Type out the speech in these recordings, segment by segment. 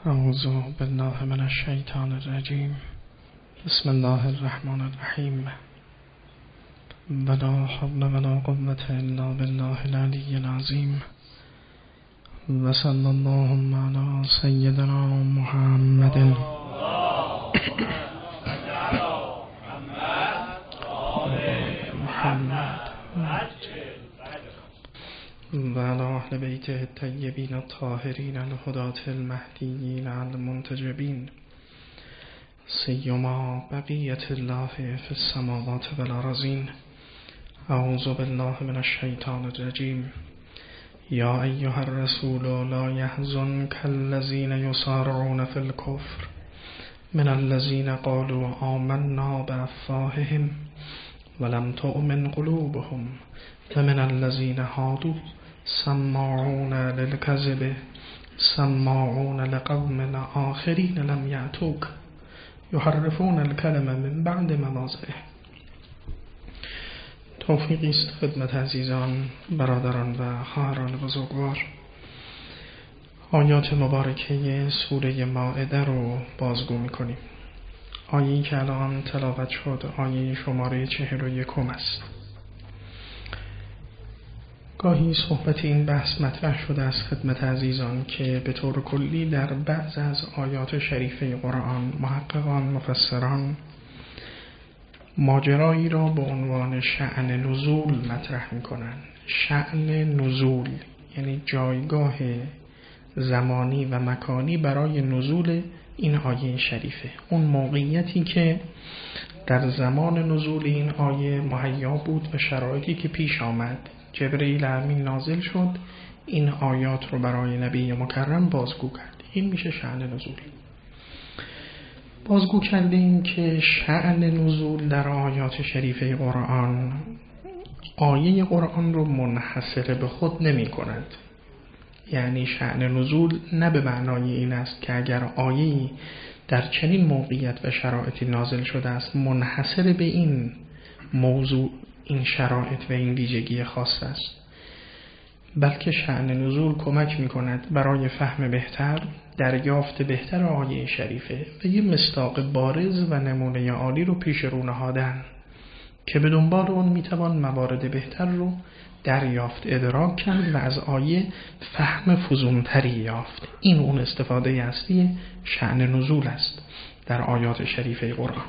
اعوذ بالله من الشیطان الرجیم. بسم الله الرحمن الرحیم. ولا حول ولا قوة الا بالله العلی العظیم. و صلی اللهم علی سیدنا محمد و علی اهل بیته الطیبین الطاهرین الهداة المهدیین المنتجبین، سیما بقیة الله فی السماوات والارضین. اعوذ بالله من الشیطان الرجیم. یا ایها الرسول لا يحزنك الذین یسارعون فی الکفر من الذین قالوا آمنا بافواههم ولم تؤمن قلوبهم ومن الذین هادوا سماعون للكذب سماعون لقوم آخرین لم یأتوک یحرفون الکلم من بعد مواضعه. توفیقی است خدمت عزیزان، برادران و خواهران بزرگوار. آیات مبارکه سوره مائده رو بازگو می‌کنیم. آیه‌ای که الان تلاوت شد آیه شماره 41 است. گاهی صحبت این بحث مطرح شده از خدمت عزیزان که به طور کلی در بعض از آیات شریفه قرآن محققان مفسران ماجرایی را به عنوان شأن نزول مطرح می‌کنند. شأن نزول یعنی جایگاه زمانی و مکانی برای نزول این آیه شریفه، اون موقعیتی که در زمان نزول این آیه مهیا بود و شرایطی که پیش آمد. جبرئیل امین نازل شد، این آیات رو برای نبی مکرم بازگو کرد. این میشه شأن نزول. بازگو کردیم که شأن نزول در آیات شریفه قرآن آیه قرآن رو منحصر به خود نمی کند. یعنی شأن نزول نه به معنای این است که اگر آیه‌ای در چنین موقعیت و شرایطی نازل شده است منحصر به این موضوع، این شرایط و این ویژگی خاص است، بلکه شأن نزول کمک می کند برای فهم بهتر، دریافت بهتر آیه شریفه و یه مصداق بارز و نمونه عالی رو پیش رو نهادن که به دنبال اون می توان موارد بهتر رو دریافت، ادراک کرد و از آیه فهم فزونتری یافت. این اون استفاده اصلی شأن نزول است در آیات شریفه قرآن.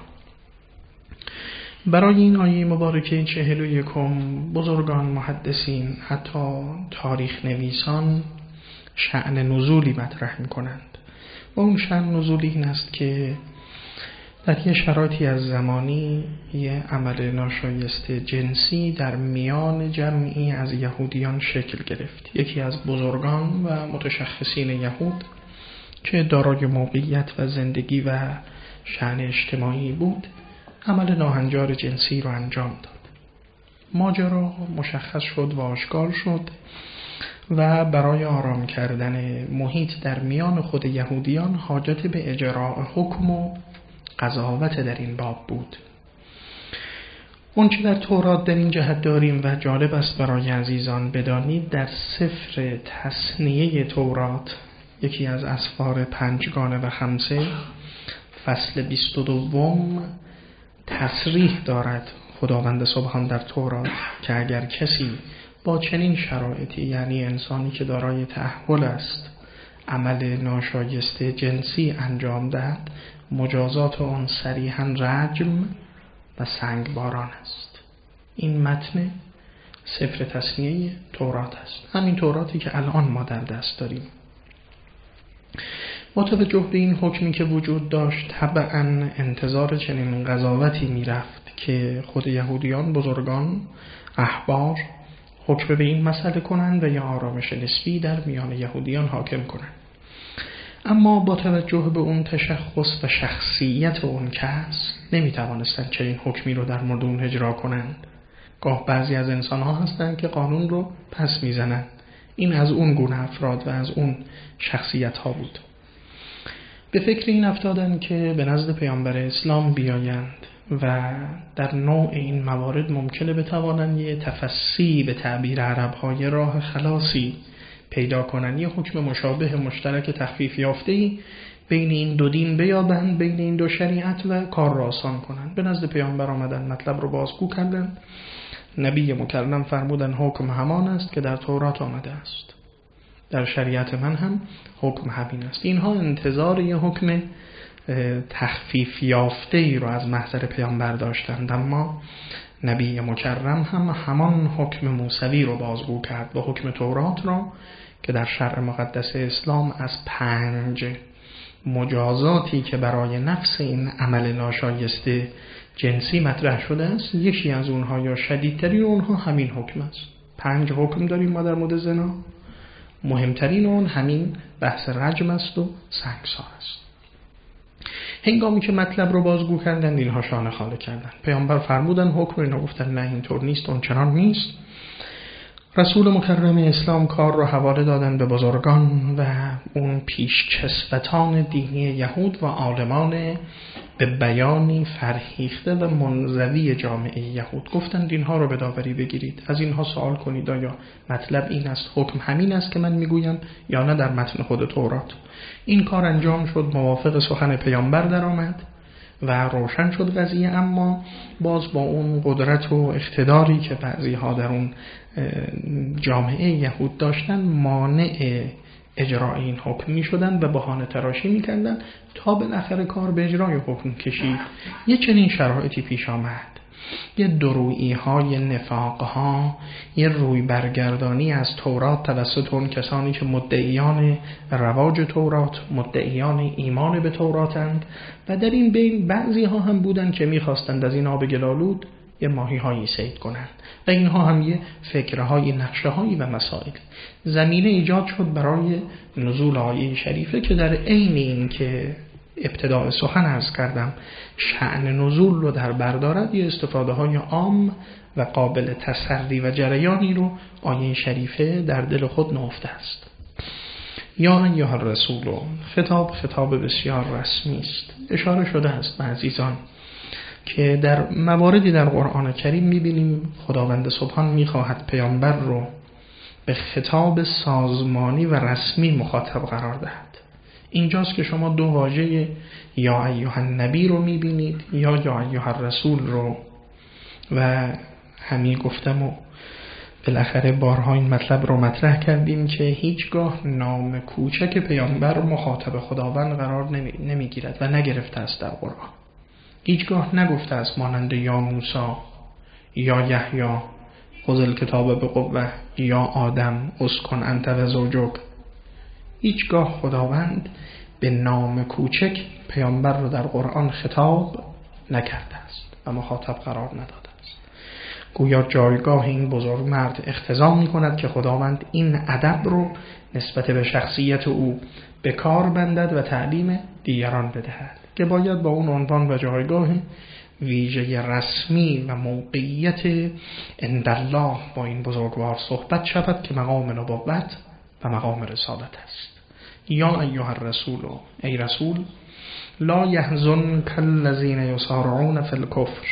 برای این آیه مبارکه 41 بزرگان محدثین حتی تاریخ نویسان شأن نزولی مطرح می کنند و اون شأن نزولی این است که در یه شرایطی از زمانی یه عمل ناشایسته جنسی در میان جمعی از یهودیان شکل گرفت. یکی از بزرگان و متشخصین یهود که دارای موقعیت و زندگی و شأن اجتماعی بود عمل ناهنجار جنسی رو انجام داد. ماجرا مشخص شد و آشکار شد و برای آرام کردن محیط در میان خود یهودیان حاجت به اجراء حکم و قضاوت در این باب بود. اون چه در تورات در این جهت داریم و جالب است برای عزیزان بدانید، در سفر تثنیه تورات یکی از اسفار پنجگانه و خمسه فصل 22 تصریح دارد خداوند سبحان در تورات که اگر کسی با چنین شرایطی، یعنی انسانی که دارای تأهل است، عمل ناشایسته جنسی انجام دهد، مجازات آن صریحاً رجم و سنگباران است. این متن سفر تثنیه تورات است، همین توراتی که الان ما در دست داریم. با توجه به این حکمی که وجود داشت طبعاً انتظار چنین قضاوتی می رفت که خود یهودیان بزرگان احبار حکم به این مسئله کنند و یا آرامش نسبی در میان یهودیان حاکم کنند. اما با توجه به اون تشخص و شخصیت اون کس نمی توانستند چنین حکمی رو در مورد اون اجرا کنند. گاه بعضی از انسان ها هستند که قانون رو پس می زنند. این از اون گونه افراد و از اون شخصیت ها بود. به فکر این افتادن که به نزد پیامبر اسلام بیایند و در نوع این موارد ممکنه بتوانند یه تفسی به تعبیر عرب‌های راه خلاصی پیدا کنن، یه حکم مشابه مشترک تخفیف یافته‌ای بین این دو دین بیابند، بین این دو شریعت و کار را آسان کنند. به نزد پیامبر آمدن، مطلب رو بازگو کردن. نبی مکرم فرمودن حکم همان است که در تورات آمده است، در شریعت من هم حکم همین است. اینها انتظار یه حکم تخفیف یافته‌ای رو از محضر پیامبر داشتند، اما نبی مکرم هم همان حکم موسوی رو بازگو کرد و حکم تورات را که در شرع مقدس اسلام از 5 مجازاتی که برای نفس این عمل ناشایسته جنسی مطرح شده است، یکی از اونها یا شدیدترین اونها همین حکم است. 5 حکم داریم ما در مورد زنا، مهمترین اون همین بحث رجم است و سنگسار است. هنگامی که مطلب رو بازگو کردن اینها شانه خاله کردن. پیامبر فرمودن حکم، اینا گفتن نه اینطور نیست، اون چنان نیست. رسول مکرم اسلام کار رو حواله دادن به بزرگان و اون پیشکسوتان دینی یهود و عالمان به بیانی فرهیخته و منزوی جامعه یهود. گفتن اینها رو به داوری بگیرید، از اینها سوال کنید آیا مطلب این است، حکم همین است که من میگویم یا نه در متن خود تورات. این کار انجام شد، موافق سخن پیامبر در آمد و روشن شد قضیه، اما باز با اون قدرت و اقتداری که بعضی ها در اون جامعه یهود داشتن مانع اجرای این حکم می شدن و بهانه تراشی می کردن تا بالاخره کار به اجرای حکم کشید. یه چنین شرایطی پیش آمد، یه درویی های نفاق ها، یه روی برگردانی از تورات توسط اون کسانی که مدعیان رواج تورات، مدعیان ایمان به توراتند و در این بین بعضی ها هم بودن که میخواستند از این آب گلالود یه ماهی هایی صید کنند و اینها هم یه فکرهای، نقشه هایی و مسائل. زمینه ایجاد شد برای نزول آیه شریفه که در عین این که ابتداء سخن عرض کردم شأن نزول رو در بردارد، یه استفاده های عام و قابل تسری و جریانی رو آیه شریفه در دل خود نهفته است. یا ایها الرسول، خطاب بسیار رسمی است. اشاره شده است به عزیزان که در مواردی در قرآن کریم می‌بینیم خداوند سبحان می‌خواهد پیامبر رو به خطاب سازمانی و رسمی مخاطب قرار دهد. اینجاست که شما 2 واژه یا ایها النبی رو می‌بینید یا ایها الرسول رو و همین گفتم و بالاخره بارها این مطلب رو مطرح کردیم که هیچگاه نام کوچک پیامبر مخاطب خداوند قرار نمی‌گیرد و نگرفته است در قرآن. هیچگاه نگفته است مانند یا موسی یا یحیی خذ الکتاب بقوة یا آدم اسکن انت و زوجک. هیچگاه خداوند به نام کوچک پیامبر رو در قرآن خطاب نکرده است و مخاطب قرار نداده است. گویا جایگاه این بزرگ مرد اقتضا می کند که خداوند این ادب رو نسبت به شخصیت او به کار بندد و تعلیم دیگران بدهد که باید با اون عنوان و جایگاه ویژه رسمی و موقعیت عندالله با این بزرگوار صحبت شود که مقام نبوت و مقام رسالت است. یا ایها الرسول، ای رسول، لا یحزنک الذین یسارعون فی الکفر،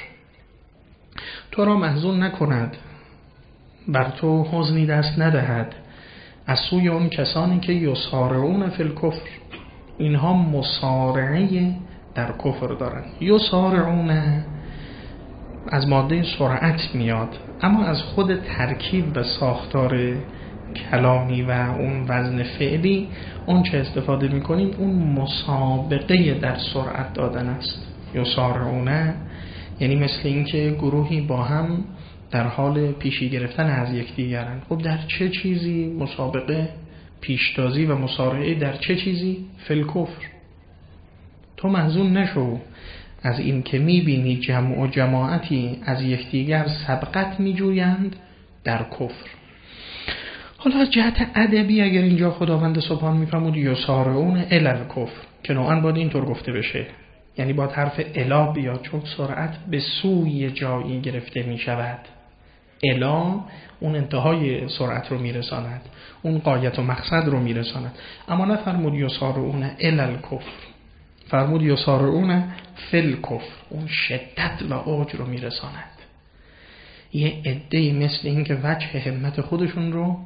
تو را محزون نکند، بر تو حزنی دست ندهد از سوی اون کسانی که یسارعون فی الکفر، اینها مسارعه در کفر دارن. یسارعون از ماده سرعت میاد، اما از خود ترکیب و ساختار کلامی و اون وزن فعلی اون چه استفاده میکنیم اون مسابقه در سرعت دادن است. یسارعون یعنی مثل این که گروهی با هم در حال پیشی گرفتن از یکدیگرن. خب در چه چیزی مسابقه، پیشتازی و مسارعه در چه چیزی؟ فی الکفر. تو محزون نشو از این که میبینی جمع و جماعتی از یکدیگر سبقت میجویند در کفر. حالا از جهت ادبی اگر اینجا خداوند سبحان میفرمود یسارعون الی الکفر که نوعاً باید اینطور گفته بشه، یعنی باید حرف الا بیاد، چون سرعت به سوی جایی گرفته میشود. الا اون انتهای سرعت رو میرساند، اون غایت و مقصد رو میرساند، اما نفرمود یسارعون الی الکفر، فرمود یسارعون فی الکفر، اون شدت و اوج رو میرساند. یه عده‌ای مثل این که وجه همت خودشون رو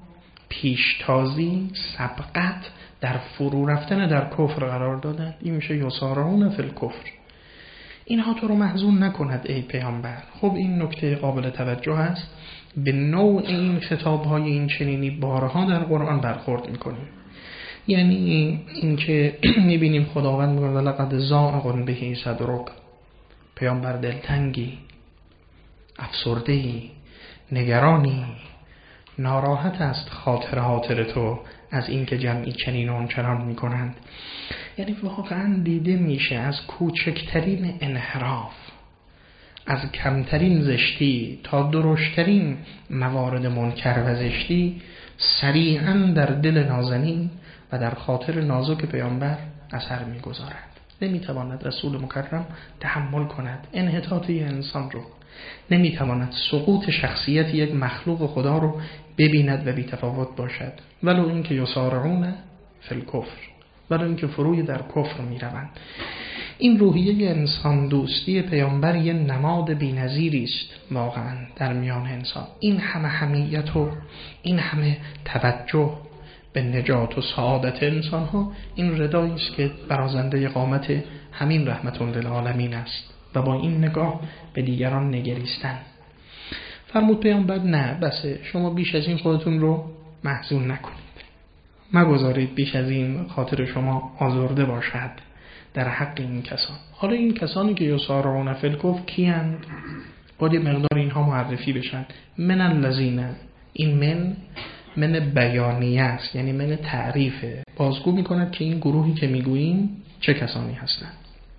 پیشتازی، سبقت در فرو رفتن در کفر قرار دادند. این میشه یسارعون فی الکفر. اینها تو رو محزون نکند ای پیامبر. خب این نکته قابل توجه است. به نوع این خطاب‌های این چنینی بارها در قرآن برخورد میکنیم. یعنی اینکه میبینیم خداوند میگه لقد ضاق به صدرک، پیامبر دلتنگی، افسرده‌ای، نگرانی، ناراحت است خاطر تو از اینکه جمعی چنین و آنچنان میکنند. یعنی واقعا دیده میشه از کوچکترین انحراف، از کمترین زشتی تا درشترین موارد منکر و زشتی سریعا در دل نازنین و در خاطر نازک پیامبر اثر میگذارد. نمیتواند رسول مکرم تحمل کند انحطاط انسان رو، نمیتواند سقوط شخصیت یک مخلوق خدا رو ببیند و بی‌تفاوت باشد، ولو اینکه یسارعون فی الکفر، ولو اینکه فروی در کفر میروند. این روحیه انسان دوستی پیامبر یه نماد بی‌نظیری است واقعا در میان انسان. این همه حمیت و این همه توجه به نجات و سعادت انسان ها، این ردایی است که برازنده قامت همین رحمت للعالمین است و با این نگاه به دیگران نگریستن. فرمود پیامبر نه بسه، شما بیش از این خودتون رو محزون نکنید، مگذارید بیش از این خاطر شما آزرده باشد در حق این کسان. حالا این کسانی که یسارعون فی الکفر کیند؟ باید یه مقدار اینها معرفی بشن. من الذین، این من بیانیه است، یعنی من تعریفه، بازگو میکند که این گروهی که میگوییم چه کسانی هستند.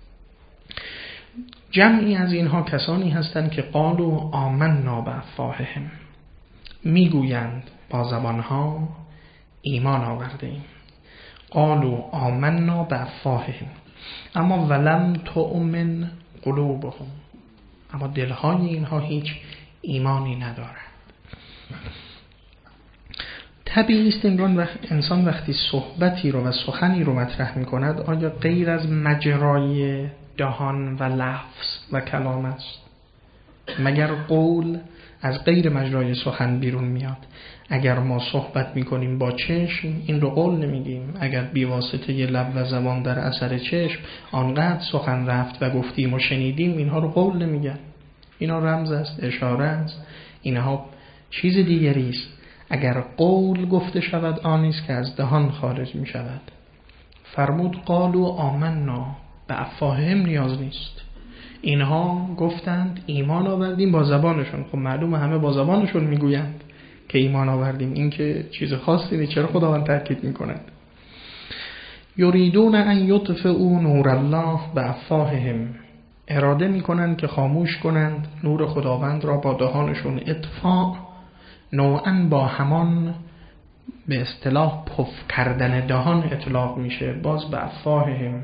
جمعی از اینها کسانی هستند که قالوا آمنا بافواههم، میگویند با زبانها ایمان آورده ایم. قالوا آمنا بافواههم اما ولم تؤمن قلوبهم، اما دلهای اینها هیچ ایمانی ندارند. طبیعی است انسان وقتی صحبتی رو و سخنی رو مطرح می کند، آیا غیر از مجرای دهان و لفظ و کلام است؟ مگر قول از غیر مجرای سخن بیرون میاد؟ اگر ما صحبت می کنیم با چشم، این رو قول نمیگیم. اگر بیواسطه ی لب و زبان در اثر چشم آنقدر سخن رفت و گفتیم و شنیدیم، اینها رو قول نمیگن. اینا رمز است، اشاره است، اینها چیز دیگری است. اگر قول گفته شود آنیست که از دهان خارج می شود. فرمود قالوا آمنا، به افواههم نیاز نیست. اینها گفتند ایمان آوردیم با زبانشون. خب معلومه همه با زبانشون میگویند که ایمان آوردیم، این که چیز خاصی نیست. چرا خداوند تاکید میکند؟ یریدون ان یطفئوا نور الله بافواههم، اراده میکنند که خاموش کنند نور خداوند را با دهانشون. اطفاء نوعاً با همان به اصطلاح پف کردن دهان اطلاق میشه، باز به افواههم.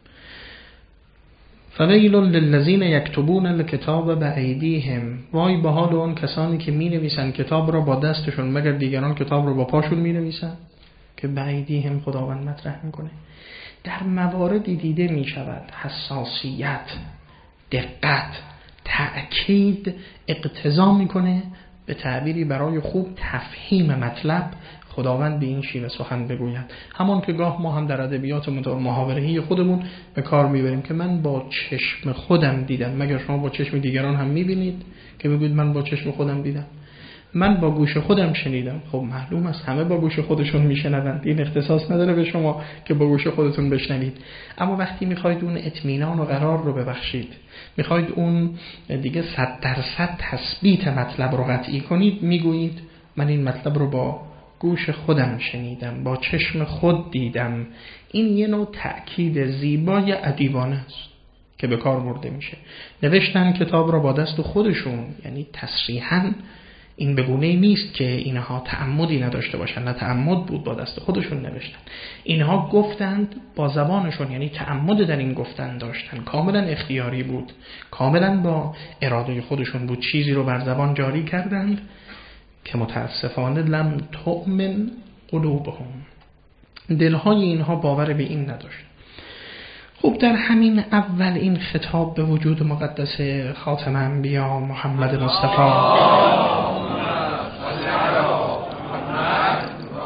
فویل للذین یکتبون الکتاب بایدیهم، وای به حال اون کسانی که می نویسن کتاب را با دستشون، مگر دیگران کتاب را با پاشون می نویسن؟ که بایدیهم خداوند مطرح میکنه. در مواردی دیده می شود حساسیت، دقت، تأکید اقتضا میکنه به تعبیری برای خوب تفهیم مطلب خداوند به این شیوه سخن بگوید. همان که گاه ما هم در ادبیات محاوره‌ای خودمون به کار میبریم که من با چشم خودم دیدم. مگر شما با چشم دیگران هم میبینید که بگوید من با چشم خودم دیدم؟ من با گوش خودم شنیدم. خب معلوم است همه با گوش خودشون میشنوند، این اختصاص نداره به شما که با گوش خودتون بشنوید. اما وقتی میخواید اون اطمینان و قرار رو ببخشید، میخواید اون دیگه 100% تثبیت مطلب رو قطعی کنید، میگویید من این مطلب رو با گوش خودم شنیدم، با چشم خود دیدم. این یه نوع تأکید زیبای ادیبانه است که به کار برده میشه. نوشتن کتاب را با دست خودشون، یعنی تصریحاً این بگونه نیست که اینها تعمدی نداشته باشن، نه تعمد بود، با دست خودشون نوشتن. اینها گفتند با زبانشون، یعنی تعمد در این گفتن داشتن، کاملا اختیاری بود، کاملا با اراده خودشون بود، چیزی رو بر زبان جاری کردند که متاسفانه لم تؤمن قلوبهم، دلهای اینها باور به این نداشت. خب در همین اول این خطاب به وجود مقدس خاتم انبیا محمد مصطفی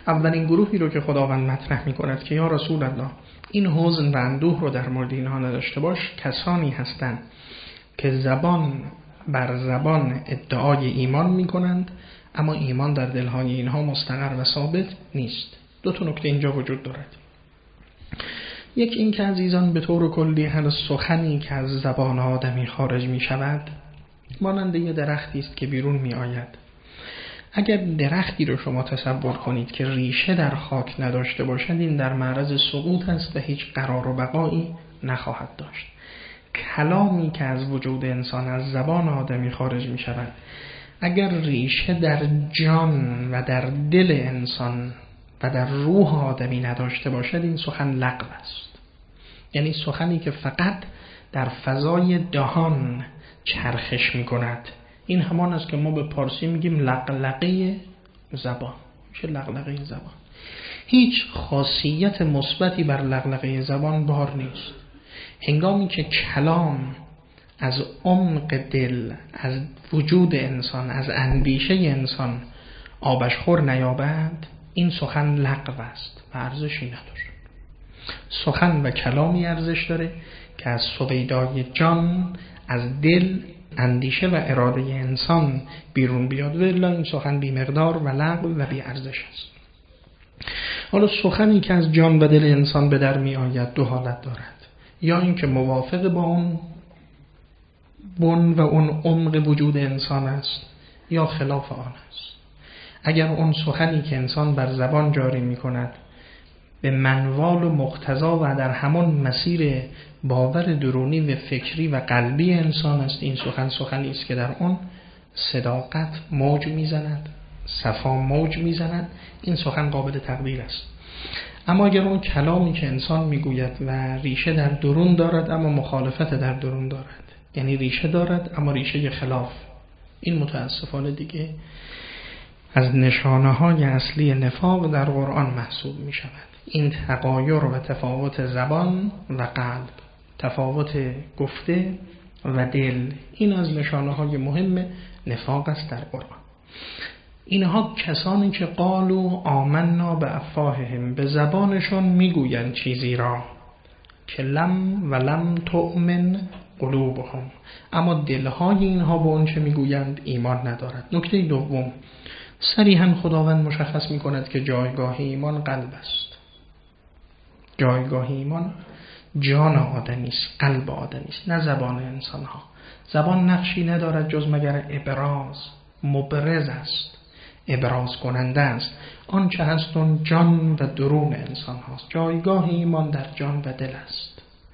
اولین گروهی رو که خداوند مطرح می‌کند که یا رسول الله این حزن و اندوه رو در مورد اینها نداشته باش، کسانی هستند که زبان بر زبان ادعای ایمان می‌کنند اما ایمان در دل‌های اینها مستقر و ثابت نیست. دو تا نکته اینجا وجود دارد. یک این که عزیزان به طور کلی هر سخنی که از زبان آدمی خارج می شود مانند یه درختی است که بیرون می آید. اگر درختی رو شما تصور کنید که ریشه در خاک نداشته باشد، این در معرض سقوط است و هیچ قرار و بقایی نخواهد داشت. کلامی که از وجود انسان از زبان آدمی خارج می شود اگر ریشه در جان و در دل انسان و در روح آدمی نداشته باشد، این سخن لغو است. یعنی سخنی که فقط در فضای دهان چرخش می کند. این همان است که ما به پارسی میگیم لقلقه زبان. میشه لقلقه زبان. هیچ خاصیت مثبتی بر لقلقه زبان بار نیست. هنگامی که کلام از عمق دل، از وجود انسان، از اندیشه انسان آبش خور نیابد، این سخن لغو است و ارزشی نداره. سخن و کلامی ارزش داره که از سویدای جان، از دل، اندیشه و اراده انسان بیرون بیاد، و الا این سخن بی مقدار و لغو و بی ارزش است. حالا سخنی که از جان و دل انسان به در می آید دو حالت دارد. یا اینکه موافق با اون بن و اون عمق وجود انسان است یا خلاف آن است. اگر اون سخنی که انسان بر زبان جاری می کند به منوال و مقتضا و در همان مسیر باور درونی و فکری و قلبی انسان است، این سخنی است که در اون صداقت موج میزند، صفا موج میزند، این سخن قابل تقدیر است. اما اگر اون کلامی که انسان میگوید و ریشه در درون دارد اما مخالفت در درون دارد، یعنی ریشه دارد اما ریشه خلاف، این متاسفانه دیگه از نشانه های اصلی نفاق در قرآن محسوب می شود. این تغایر و تفاوت زبان و قلب، تفاوت گفته و دل، این از نشانه های مهم نفاق است در قرآن. اینها کسانی که قالوا آمنا به افواههم، به زبانشون میگویند چیزی را که لم و لم تؤمن قلوبهم، اما دلهای اینها به اون چه میگویند ایمان ندارد. نکته دوم، صریحاً خداوند مشخص میکند که جایگاه ایمان قلب است. جایگاه ایمان جان آدمی است، قلب آدمی است، نه زبان انسان ها. زبان نقشی ندارد جز مگر ابراز، مبرز است، ابراز کننده است. آنچه هست اون جان و درون انسان هاست. جایگاه ایمان در جان و دل است.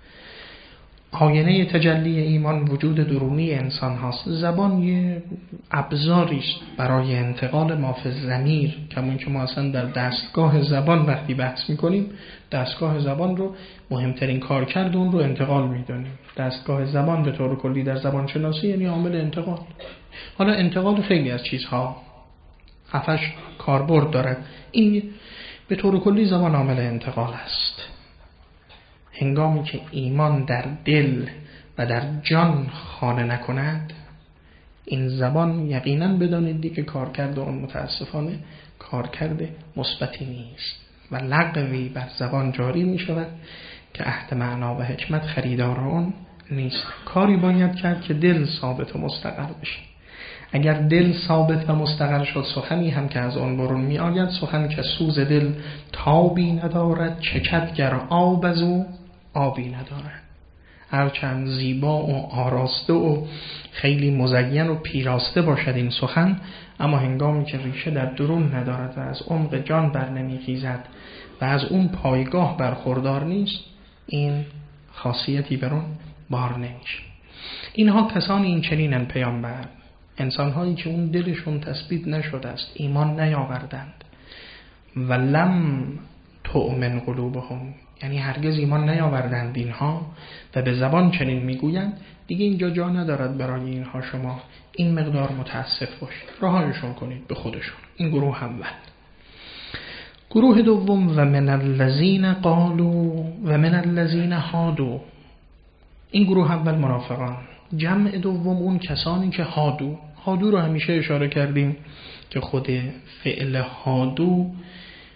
آینه تجلی ایمان وجود درونی انسان هاست. زبان یه ابزاری است برای انتقال ما فی الضمیر، کمون که ما اصلا در دستگاه زبان وقتی بحث میکنیم، دستگاه زبان رو مهمترین کار کرده اون رو انتقال میدونیم. دستگاه زبان به طور کلی در زبان شناسی یعنی عامل انتقال. حالا انتقال خیلی از چیزها 7-8 کاربرد دارد. این به طور کلی زبان عامل انتقال است. هنگامی که ایمان در دل و در جان خانه نکند، این زبان یقینا بدانید دیگه کارکرد اون متاسفانه کارکرد مثبتی نیست و لغوی بر زبان جاری می شود که عهد معنا و حکمت خریدار اون نیست. کاری باید کرد که دل ثابت و مستقر بشه. اگر دل ثابت و مستقر شد، سخنی هم که از اون برون می آید سخن که سوز دل تابی ندارد، چکد گر آب از او آبی ندارد. هرچند زیبا و آراسته و خیلی مزین و پیراسته باشد این سخن، اما هنگامی که ریشه در درون ندارد و از عمق جان بر نمی خیزد و از اون پایگاه برخوردار نیست، این خاصیتی بر اون بار نمیشه. اینها کسانی این چنینن پیامبر، انسان‌هایی که اون دلشون تثبیت نشده است، ایمان نیاوردند. و لم تؤمن قلوبهم، یعنی هرگز ایمان نیاوردند اینها و به زبان چنین میگویند. دیگه اینجا جا ندارد برای اینها شما این مقدار متاسف باشید، رهایشون کنید به خودشون. این گروه اول. گروه دوم، و من الذین قالوا و من الذین هادوا. این گروه اول منافقان. جمع دوم اون کسانی که هادو رو همیشه اشاره کردیم که خود فعل هادو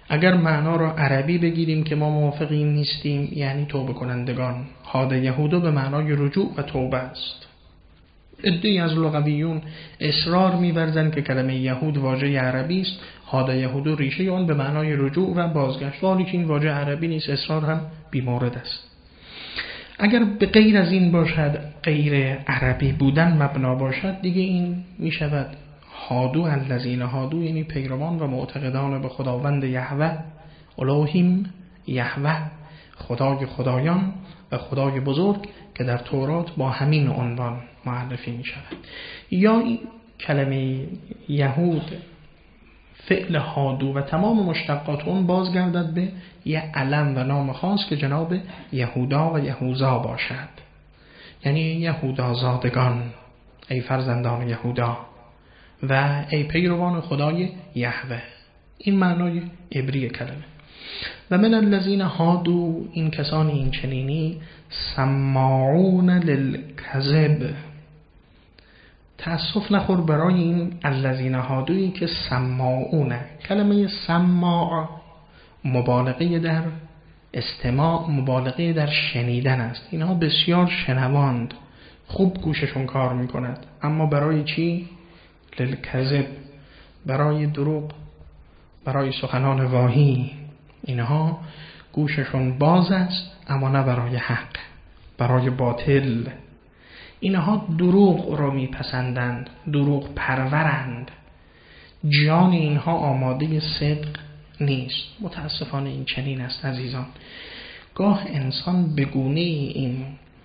اگر معنا را عربی بگیریم که ما موافق این نیستیم، یعنی توبه کنندگان. حاد یهودو به معنای رجوع و توبه است. عده‌ای از لغویون اصرار می‌ورزند که کلمه یهود واژه عربی است، حاد یهودو ریشه آن به معنای رجوع و بازگشت، ولی که این واژه عربی نیست. اصرار هم بی‌مورد است. اگر به غیر از این باشد، غیر عربی بودن مبنا باشد، دیگه این می‌شود هادو الذین هادو، یعنی پیروان و معتقدان به خداوند یهوه، الوهیم یهوه، خدای خدایان و خدای بزرگ، که در تورات با همین عنوان معرفی می شود. یا این کلمه یهود، فعل هادو و تمام مشتقات اون بازگردد به یه علم و نام خاص که جناب یهودا و یهوزا باشد، یعنی یهودا زادگان، ای فرزندان یهودا و ای پیروان خدای یهوه. این معنای عبری کلمه. و من الذین هادو، این کسانی این چنینی، سماعون للکذب. تأسف نخور برای این الذین هادویی که سماعونه. کلمه سماع مبالغه در استماع، مبالغه در شنیدن است. اینها بسیار شنواند، خوب گوششون کار میکند، اما برای چی؟ للکذب، برای دروغ، برای سخنان واهی. اینها گوششون باز است، اما نه برای حق، برای باطل. اینها دروغ را میپسندند، دروغ پرورند. جان اینها آماده صدق نیست. متاسفانه این چنین است عزیزان. گاه انسان به گونه این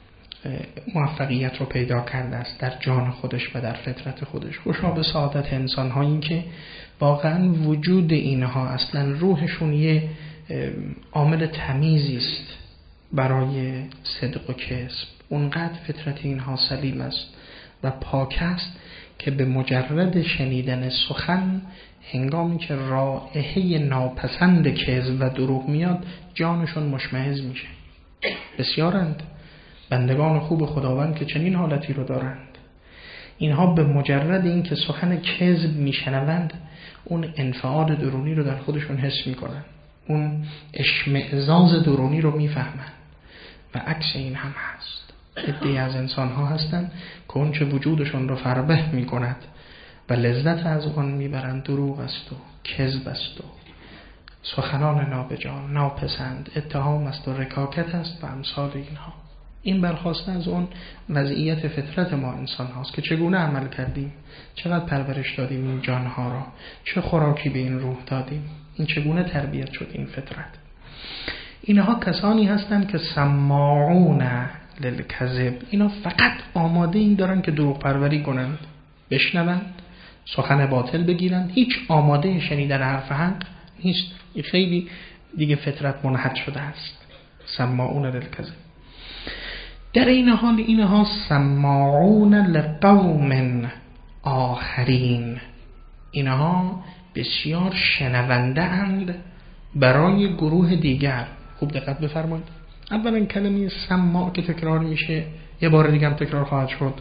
موفقیت رو پیدا کرده است در جان خودش و در فطرت خودش. خوشا به سعادت انسان ها این که واقعا وجود اینها اصلا روحشون یه عامل تمیزی است برای صدق و کذب. اونقدر فطرت اینها سلیم است و پاک است که به مجرد شنیدن سخن، هنگامی که رائحه ناپسند کذب و دروغ میاد، جانشون مشمئز میشه. بسیارند بندگان خوب خداوند که چنین حالتی رو دارند. اینها به مجرد این که سخن کذب میشنوند، اون انفعال درونی رو در خودشون حس میکنن، اون اشمئزاز درونی رو میفهمن. و عکس این هم هست. عده‌ای از انسان ها هستن که اون چه وجودشون رو فربه میکند و لذت از اون میبرند، دروغ است و کذب است و سخنان نابجا، ناپسند، اتهام است و رکاکت است و امثال اینها. این برخواسته از اون وضعیت فطرت ما انسان هاست که چگونه عمل کردیم، چقدر پرورش دادیم این جانها را، چه خوراکی به این روح دادیم، این چگونه تربیت شد این فطرت. اینها کسانی هستند که سماعون للکذب. اینا فقط آماده این دارن که دروغ پروری کنند، بشنوند، سخن باطل بگیرند، هیچ آماده شنیدن حرف حق نیست. این خیلی دیگه فطرت منحط شده است. سماعون للکذب. در این حال اینها سماعون لقوم آخرین، اینها بسیار شنونده اند برای گروه دیگر. خوب دقت بفرمایید. اولا کلمه سماع که تکرار میشه، یه بار دیگه هم تکرار خواهد شد.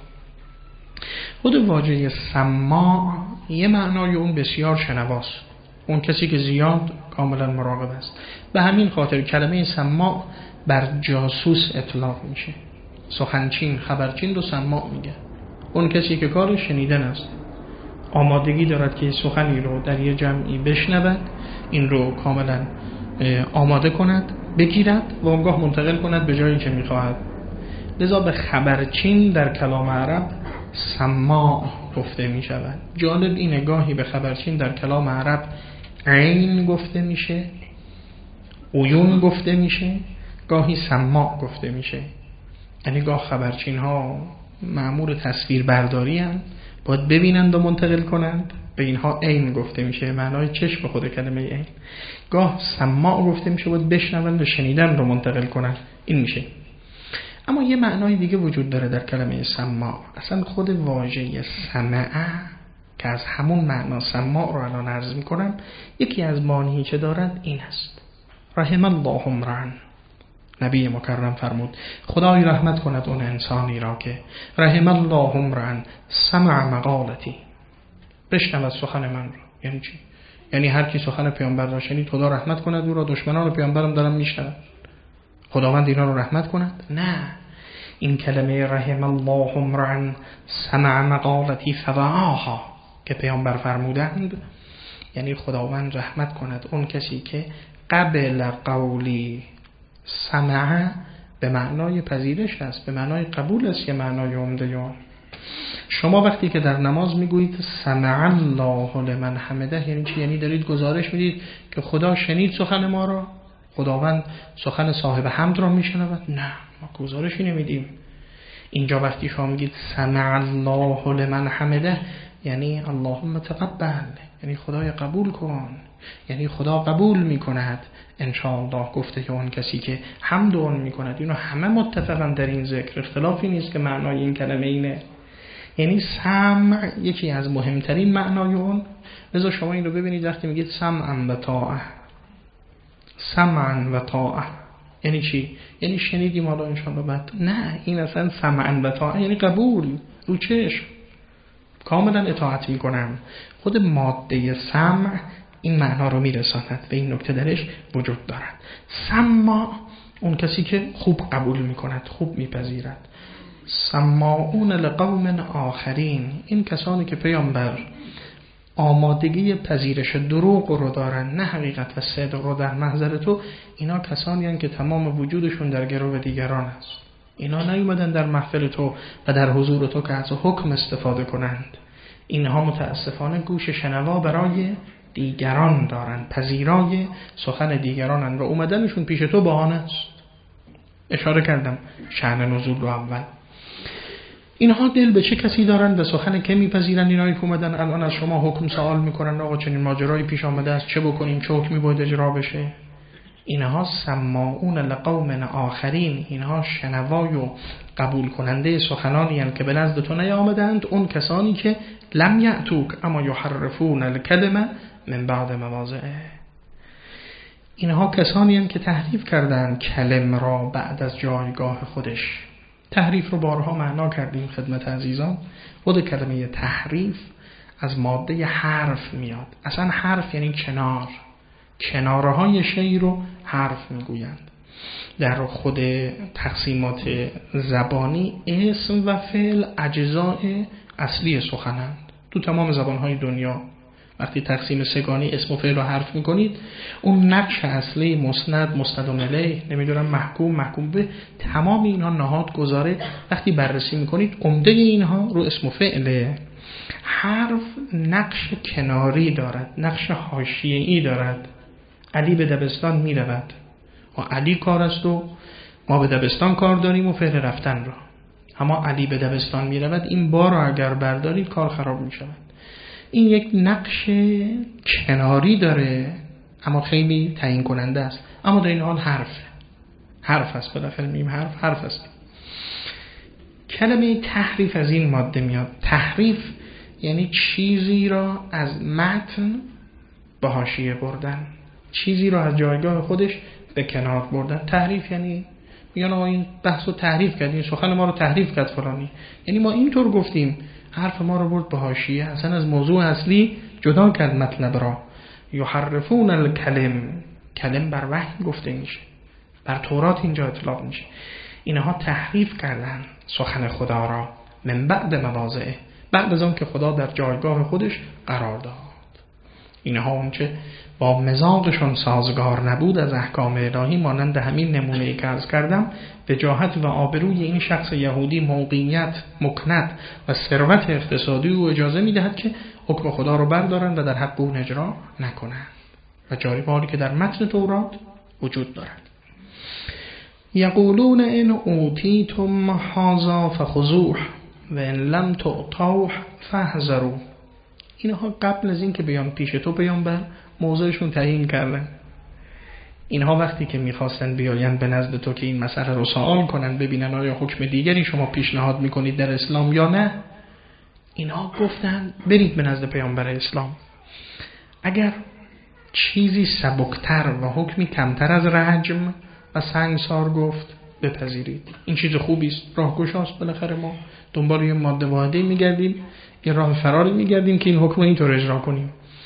خود واژه سماع یه معنای اون بسیار شنواست، اون کسی که زیاد کاملا مراقب است. به همین خاطر کلمه سماع بر جاسوس اطلاق میشه. سخنچین، خبرچین رو سماع میگه. اون کسی که کارش شنیدن است، آمادگی دارد که سخنی رو در یه جمعی بشنود، این رو کاملا آماده کند، بگیرد و اونگاه منتقل کند به جایی که میخواهد. لذا به خبرچین در کلام عرب سماع گفته میشود. جالب این نگاهی به خبرچین در کلام عرب عین گفته میشه، عیون گفته میشه، گاهی سماع گفته میشه. یعنی گاه خبرچین ها مأمور تصویر برداری هستند، باید ببینند و منتقل کنند، به اینها عین گفته میشه، معنای چشم خود کلمه عین. گاه سماع گفته میشه، باید بشنوند و شنیدن رو منتقل کنند، این میشه. اما یه معنای دیگه وجود داره در کلمه سماع. اصلا خود واژه سمع که از همون معنا سماع رو الان عرض میکنم، یکی از معانی که دارد این است. رحم الله امرأ، نبی مکرم فرمود خدای رحمت کند اون انسانی را که رحم الله امرأ سمع مقالتی، بشنود سخن من رو. یعنی چی؟ یعنی هر کی سخن پیامبر را شنید خدا رحمت کند او را، دشمنان پیامبرم دارن میشنون خداوند اینا رو رحمت کند؟ نه. این کلمه رحم الله امرا سمع مقالتی فوعاها که پیامبر فرمودند یعنی خداوند رحمت کند اون کسی که قبل قولی، سمع به معنای پذیرش است، به معنای قبول است، یه معنای عمده. شما وقتی که در نماز میگویید سمع الله لمن حمده یعنی چی؟ یعنی دارید گزارش میدید که خدا شنید سخن ما را، خداوند سخن صاحب حمد را میشنود؟ نه، ما گزارشی نمیدیم. اینجا وقتی شما میگید سمع الله لمن حمده یعنی اللهم تقبل، یعنی خدای قبول کن، یعنی خدا قبول میکند ان شاء الله گفته اون کسی که حمد اون میکند. اینو همه متفقن در این ذکر، اختلافی نیست که معنای این کلمه اینه. یعنی سمع یکی از مهمترین معنای اون. لذا شما این رو ببینید وقتی میگید سمعا و طاعه، سمعا و طاعه یعنی چی؟ یعنی شنیدیم حالا ان شاء الله بعد؟ نه، این اصلا سمعا و طاعه یعنی قبول، رو چشم کاملا اطاعت میکنم. خود ماده سمع این معنا رو میرساند و این نکته درش وجود دارد. سمع اون کسی که خوب قبول میکند، خوب میپذیرد. سماعون لقوم آخرین این کسانی که پیامبر آمادگی پذیرش دروغ رو دارن، نه حقیقت و صدق رو در محضر تو، اینا کسانی هستند که تمام وجودشون در گرو دیگران است. اینا نیومدن در محفل تو و در حضور تو که از حکم استفاده کنند. اینها متاسفانه گوش شنوا برای دیگران دارن، پذیرای سخن دیگرانن و اومدنشون پیش تو بهانه است. اشاره کردم شأن نزول رو اول. اینها دل به چه کسی دارن؟ به سخن که میپذیرن اینایی که اومدن الان از شما حکم سوال میکنن آقا چنین ماجرایی پیش آمده است، چه بکنیم، چه حکمی باید اجرا بشه. اینها سماعون لقوم آخرین، اینها شنوای و قبول کننده سخنانی هستند که به نزد تو نیامدند. اون کسانی که لم یأتوک اما یحرفون الکلمه من بعد مواضعه، اینها کسانی هستند که تحریف کردند کلم را بعد از جایگاه خودش. تحریف رو بارها معنا کردیم خدمت عزیزان. خود کلمه تحریف از ماده حرف میاد. اصلا حرف یعنی کنار، کنارهای شی رو حرف میگویند. در خود تقسیمات زبانی اسم و فعل اجزای اصلی سخنند. تو تمام زبانهای دنیا وقتی تقسیم سگانی اسم و فعل رو حرف میکنید، اون نقش اصلی مسند، مستند الیه، نمیدونم محکوم، محکوم به، تمام اینها نهاد گذاره وقتی بررسی میکنید عمده اینها رو اسم و فعله. حرف نقش کناری دارد، نقش حاشیه‌ای دارد. علی به دبستان میرود و علی کار است و ما به دبستان کار داریم و فعل رفتن را. اما علی به دبستان میرود این بار را اگر بردارید کار خراب میشود. این یک نقش کناری داره اما خیلی تعیین کننده است. اما در این حال حرف است، بالاخره میم حرف است. کلمه تحریف از این ماده میاد. تحریف یعنی چیزی را از متن به حاشیه بردن، چیزی را از جایگاه خودش به کنار بردن. تحریف یعنی میگن آقا این بحث رو تحریف کرد، این سخن ما رو تحریف کرد فلانی، یعنی ما اینطور گفتیم، حرف ما رو برد به حاشیه، اصلا از موضوع اصلی جدا کرد مطلب را. یحرفون الکلم، کلم بر وحی گفته میشه، بر تورات اینجا اطلاق میشه. اینها تحریف کردن سخن خدا را من بعد مواضعه، بعد از اون که خدا در جایگاه خودش قرار داد. اینها اونچه با مزاجشون سازگار نبود از احکام الهی، مانند همین نمونه‌ای که عرض کردم، وجاهت و آبروی این شخص یهودی، موقعیت، مکنت و ثروت اقتصادی او اجازه میدهد که حکم خدا رو بردارند و در حق اون اجرا نکنند و جاری به حالی که در متن تورات وجود دارد. یقولون ان اوتیتم هذا فخذوه و ان لم تعطوه فاحذروا. اینها قبل از این که بیان پیش تو پیامبر موضوعشون تعیین کردن. اینها وقتی که میخواستن بیاین به نزد تو که این مسئله رو سوال کنن ببینن آیا حکم دیگری شما پیشنهاد میکنید در اسلام یا نه، اینها گفتن برید به نزد پیامبر اسلام، اگر چیزی سبکتر و حکمی کمتر از رجم و سنگسار گفت بپذیرید. این چیز خوبی است، راهگشاست. بالاخره ما دنبال یه ماده واحده میگردیم، یه راه فراری میگردیم که این حکم اینطور اجرا کنیم.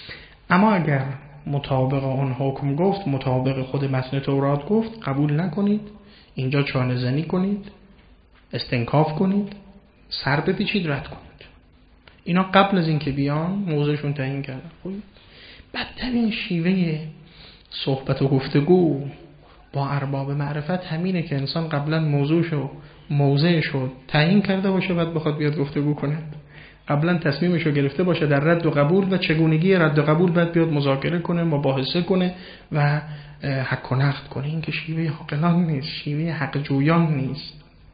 اما اگر مطابق اون حکم گفت، مطابق خود متن تورات گفت، قبول نکنید، اینجا چانه زنی کنید، استنکاف کنید، سر بپیچید، رد کنید. اینا قبل از اینکه بیان موضعشون تعیین کردن. خب بدترین شیوه صحبت و گفتگو با ارباب معرفت همینه که انسان قبلا موضوعشو، موضعشو تعیین کرده باشه، بعد بخواد بیاد گفتگو کنه. قبلا تصمیمشو گرفته باشه در رد و قبول و چگونگی رد و قبول، بعد بیاد مذاکره کنه، مباحثه کنه و حق و نقد کنه. این که شیوه عاقلان نیست، شیوه حق جویان نیست.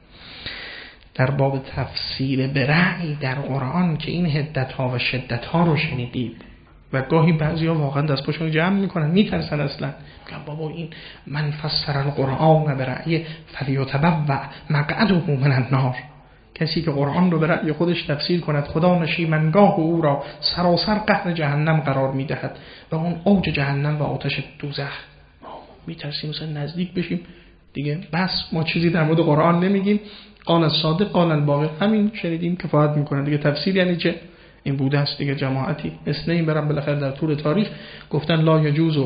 در باب تفسیر به رأی در قرآن که این حدت‌ها و شدت‌ها رو شنیدید و گاهی بعضی‌ها واقعا دست پاشون جمع میکنن، میترسن، اصلا میگن بابا این من فسر القرآن به رأی فلیتبوأ مقعده من النار. کسی که قرآن رو به رأی خودش تفسیر کند، خدا نشیمنگاه او را سراسر قهر جهنم قرار میدهد و اون اوج جهنم و آتش دوزخ. ما میترسیم مثلا نزدیک بشیم دیگه، بس ما چیزی در مورد قرآن نمیگیم. قال الصادق قال الباقر، همین شنیدیم کفایت میکنه دیگه. تفسیر یعنی چه؟ این بوده است دیگه. جماعتی اثنین برام بالاخره در طول تاریخ گفتن لا یجوز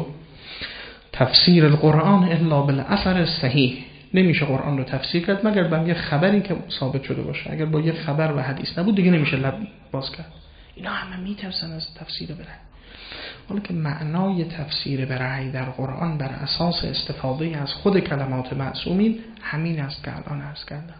تفسیر القرآن الا بالاثر صحیح. نمیشه قرآن رو تفسیر کرد مگر با یه خبری که ثابت شده باشه. اگر با یه خبر و حدیث نبود دیگه نمیشه لب باز کرد. اینا همه میترسن از تفسیر به رأی. حالا که معنای تفسیر به رأی در قرآن بر اساس استفاده از خود کلمات معصومین همین است که الان عرض کردم.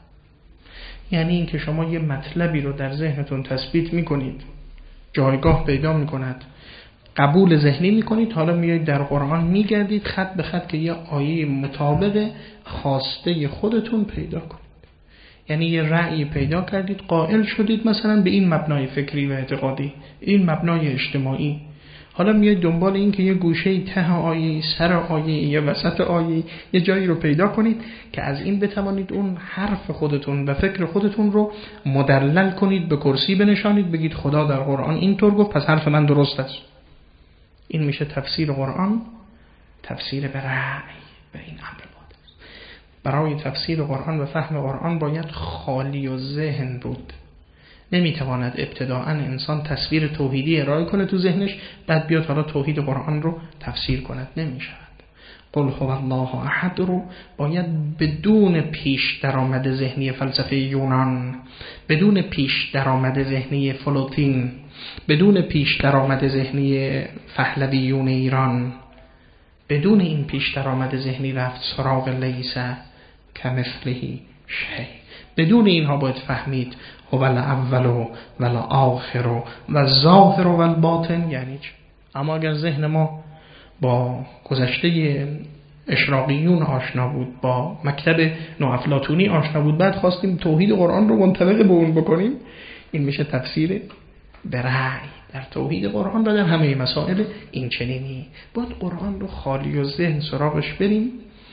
یعنی این که شما یه مطلبی رو در ذهنتون تثبیت میکنید، جایگاه پیدا میکند، قبول ذهنی میکنید، حالا میایید در قرآن میگردید خط به خط که یه آیه مطابق خواسته خودتون پیدا کنید. یعنی یه رأی پیدا کردید، قائل شدید مثلا به این مبنای فکری و اعتقادی، این مبنای اجتماعی، حالا میایید دنبال این که یه گوشه ته آیه، سر آیه، یه وسط آیه، یه جایی رو پیدا کنید که از این بتوانید اون حرف خودتون و فکر خودتون رو مدلل کنید، به کرسی بنشانید، بگید خدا در قرآن اینطور گفت پس حرف من درست است. این میشه تفسیر قرآن، تفسیر به رأی. و این امر باید است. برای تفسیر قرآن و فهم قرآن باید خالی و ذهن بود. نمیتواند ابتداءً انسان تصویر توحیدی ارائه کنه تو ذهنش، بعد بیاد حالا توحید قرآن رو تفسیر کند. نمیشود. قل هو الله احد رو باید بدون پیش درآمد ذهنی فلسفه یونان، بدون پیش درآمد ذهنی فلوتین، بدون پیش درآمد ذهنی پهلویون ایران، بدون این پیش درآمد ذهنی رفت سراغ لیس کمثله شیء. بدون اینها باید فهمید هو الاول و الاخر و الظاهر و الباطن یعنی چه. اما اگر ذهن ما با گذشته اشراقیون آشنا بود، با مکتب نوافلاطونی آشنا بود، بعد خواستیم توحید قرآن رو منطبق به اون بکنیم، این میشه تفسیر به رأی در توحید قرآن و در همه مسائل این چنینی. باید قرآن رو خالی و ذهن سراغش بریم،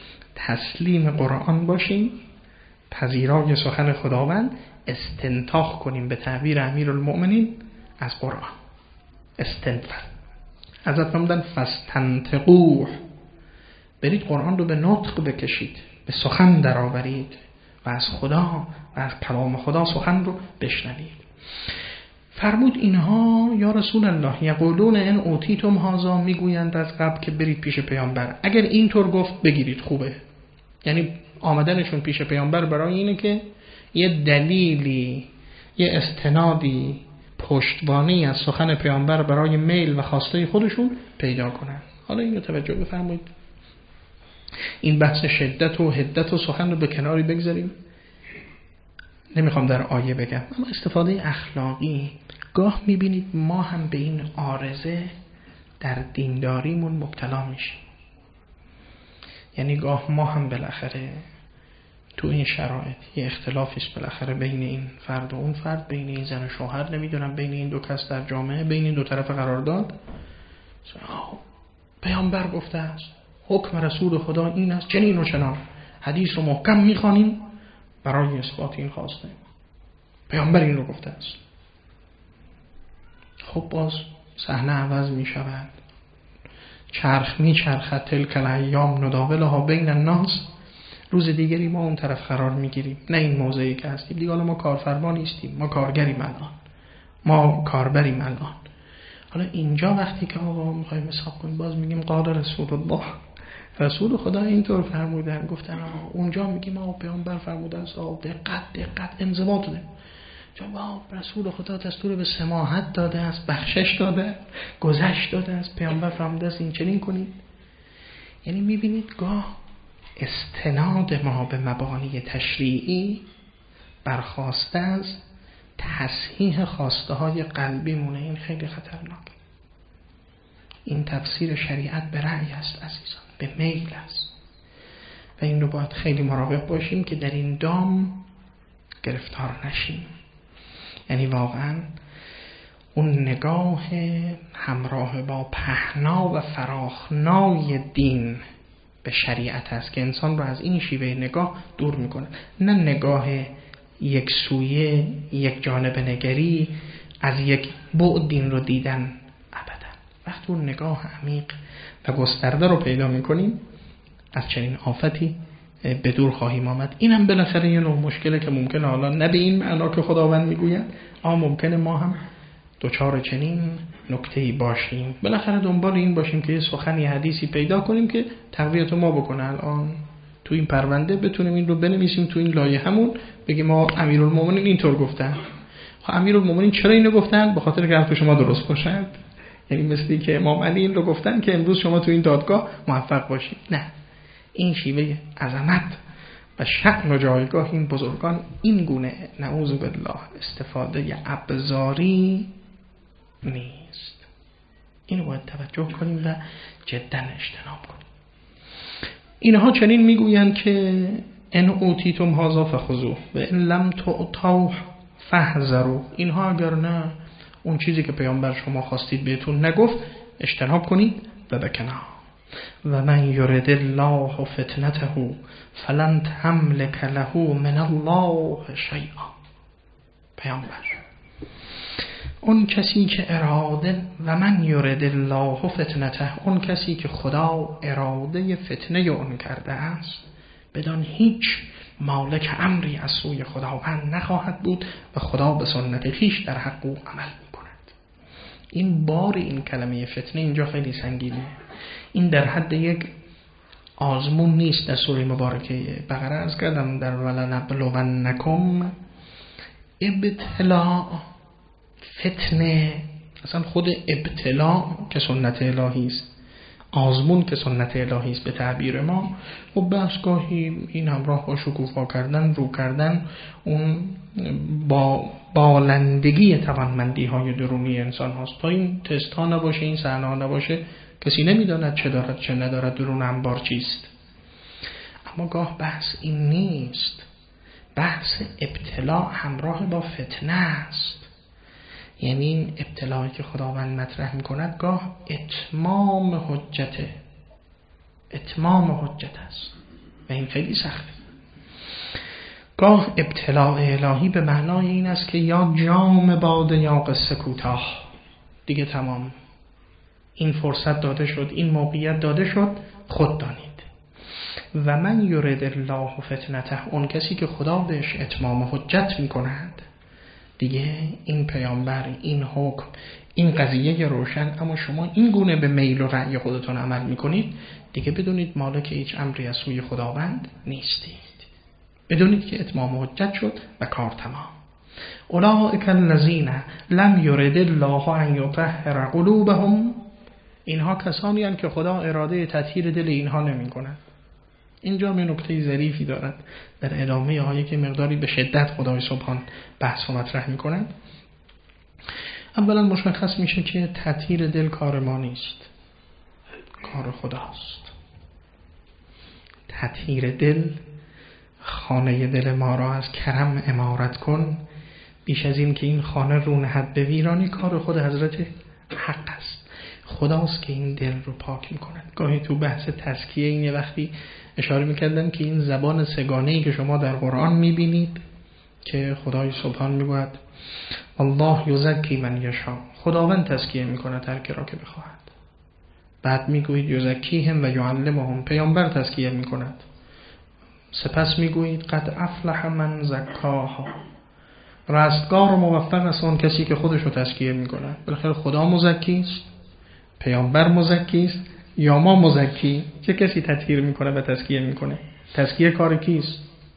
تسلیم قرآن باشیم، پذیرای سخن خداوند، استنتاج کنیم به تعبیر امیرالمؤمنین از قرآن. استنتاج حضرت فرمودن فاستنطقوه، برید قرآن رو به نطق بکشید، به سخن درآورید و از خدا و از کلام خدا سخن رو بشنوید. فرمود اینها یا رسول الله یقولون ان اوتیتم هذا، میگویند از قبل که برید پیش پیامبر، اگر اینطور گفت بگیرید خوبه. یعنی آمدنشون پیش پیامبر برای اینه که یه دلیلی، یه استنادی، پشتوانی از سخن پیامبر برای میل و خواسته خودشون پیدا کنن. حالا اینو توجه بفرمایید. این بحث شدت و حدت و سخن رو به کناری بگذاریم، نمیخوام در آیه بگم، اما استفاده اخلاقی. گاه میبینید ما هم به این عارضه در دینداریمون مبتلا میشیم. یعنی گاه ما هم بالاخره تو این شرایط یه اختلافی است بالاخره بین این فرد و اون فرد، بین این زن و شوهر، نمیدونم بین این دو کس در جامعه، بین این دو طرف قرارداد. پیامبر گفته است، حکم رسول خدا این است، چنین و چنان، حدیث رو محکم میخوانیم برای اثبات این خواسته. پیامبر این رو گفته است. خب باز صحنه عوض میشود، چرخ میچرخد، تلک الایام نداولها بین الناس. روز دیگری ما اون طرف قرار میگیریم، نه این موضعی که هستیم دیگه. حالا ما کارفرما نیستیم، ما کارگریم الان، ما کاربریم الان. حالا اینجا وقتی که آقا میخوایم حساب کنیم باز میگیم قال رسول الله، رسول خدا اینطور فرمودن گفتن. اونجا میگیم آقا پیامبر فرمودن دقت انضباط ده. چون رسول خدا دستور به سماحت داده است، بخشش داده، گذشت داده است، پیامبر فرموده است این چنین کنید. یعنی میبینید گاه استناد ما به مبانی تشریعی برخواسته از تصحیح خواسته های قلبی مونه. این خیلی خطرناک. این تفسیر شریعت به رأی است عزیزان، به میل است و این رو باید خیلی مراقب باشیم که در این دام گرفتار نشیم. یعنی واقعا اون نگاه همراه با پهنا و فراخنای دین به شریعت است که انسان رو از این شیوه نگاه دور میکنه، نه نگاه یک سویه، یک جانب نگری، از یک بعد دین رو دیدن. ابدا. وقتی اون نگاه عمیق و گسترده رو پیدا میکنیم از چنین آفتی به دور خواهیم آمد. اینم بالاخره یه نوع مشکله که ممکنه حالا نه به این معنا که خداوند میگوید، اما ممکنه ما هم دوچار چنین نکته‌ای باشیم. بالاخره دنبال این باشیم که یه سخنی حدیثی پیدا کنیم که تقویت ما بکنه. الان تو این پرونده بتونیم این رو بنویسیم تو این لایه همون بگیم ما امیرالمومنین اینطور گفتن. خب امیرالمومنین چرا اینو گفتن؟ به خاطر که حرف شما درست باشد. یعنی مثلی که امام علی این رو گفتن که امروز شما تو این دادگاه موفق باشید. نه، این شیوه عظمت و شأن و جایگاه این بزرگان این گونه نعوذ بالله استفاده ابزاری نیست. اینو باید توجه کنیم و جدا اجتناب کنیم. اینها چنین میگویند که ان اوتیتم هذا فخذوه و ان لم تعطوه فاحذروا. اینها اگر نه اون چیزی که پیامبر شما خواستید بهتون نگفت اجتناب کنید و بکنه. و من یرد الله فتنته فلن تملک له من الله شیئا. پیامبر اون کسی که اراده و من یرد الله فتنته، اون کسی که خدا اراده فتنه اون کرده است بدان هیچ مالک امری از سوی خداوند نخواهد بود و خدا به سنت خویش در حق او عمل میکند. این بار این کلمه فتنه اینجا خیلی سنگینه. این در حد یک آزمون نیست. در سوره مبارکه بقره عرض کردم در ولنبلونکم ابتلاء، فتنه اصلا خود ابتلاء که سنت الهی است، آزمون که سنت الهی است به تعبیر ما، و بس گاهی این همراه با شکوفا کردن، رو کردن، اون با بالندگی توانمندی های درونی انسان هاست. تا این تست ها نباشه، این صحنه ها نباشه، کسی نمیداند چه دارد چه ندارد، درون انبار چیست. اما گاه بحث این نیست. بحث ابتلاء همراه با فتنه است. یعنی این ابتلاعی که خداوند مطرح میکند گاه اتمام حجت است و این خیلی سخته. گاه ابتلاع الهی به معنای این است که یا جام باده یا قصه کوتاه، دیگه تمام، این فرصت داده شد، این موقعیت داده شد، خود دانید. و من یرد الله فتنته، اون کسی که خدا بهش اتمام حجت میکند، دیگه این پیامبر، این حکم، این قضیه روشن، اما شما این گونه به میل و رأی خودتون عمل میکنید، دیگه بدونید مالک هیچ امری از سوی خداوند نیستید. بدونید که اتمام حجت شد و کار تمام. اولئک الذین لم یرد الله ان یطهر قلوبهم، اینها کسانی هستند که خدا اراده تطهیر دل اینها نمی کند. اینجا می نکته ظریفی دارد در ادامه آیه که مقداری به شدت خدای سبحان بحث و مطرح می کند. اولا مشخص میشه که تطهیر دل کار ما نیست، کار خداست. تطهیر دل، خانه دل ما را از کرم عمارت کن، بیش از این که این خانه رو نهد به ویرانی، کار خود حضرت حق است. خداست که این دل رو پاک میکند. گاهی تو بحث تزکیه این یه وقتی اشاره میکردن که این زبان سگانه‌ای که شما در قرآن میبینید که خدای سبحان میگوید الله یزکی من یشاء، خداوند تزکیه میکند هر کی را که بخواهد. بعد میگوید یزکیهم و یعلمهم، پیامبر تزکیه میکند. سپس میگوید قد افلح من زکاها، رستگار و موفق است اون کسی که خودش رو تزکیه میکنه. بالاخره خدا مزکی است، پیامبر مزکی است، یا ما مزکی؟ چه کسی تطهیر میکنه و تزکیه میکنه؟ تزکیه کار کیست؟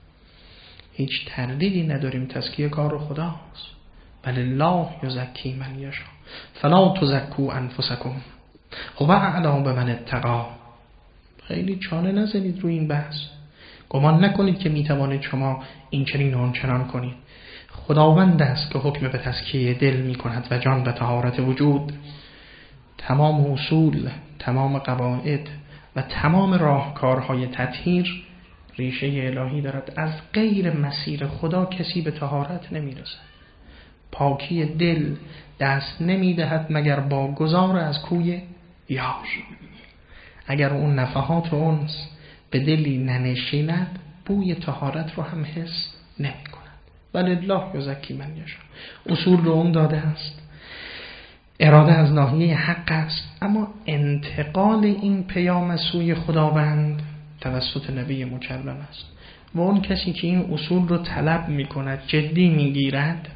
هیچ تردیدی نداریم تزکیه کار خداست. بل الله یزکی من یشاء فلا تزکوا انفسکم هو اعلم بمن اتقی. خیلی چانه نزنید روی این بحث. گمان نکنید که میتوانید شما این چنین و اون چنان کنید. خداوند است که حکم به تزکیه دل میکند و جان به طهارت وجود. تمام اصول، تمام قواعد و تمام راهکارهای تطهیر ریشه الهی دارد. از غیر مسیر خدا کسی به طهارت نمیرسد. پاکی دل دست نمیدهد مگر با گذار از کوی یار. اگر اون نفحات و انس به دلی ننشیند بوی طهارت رو هم حس نمی کند. ولی الله یزکی من یشاء. اصول رو اون داده است، اراده از ناحیه حق است، اما انتقال این پیام سوی خداوند توسط نبی مکرم است. و اون کسی که این اصول رو طلب می کند، جدی می گیرد،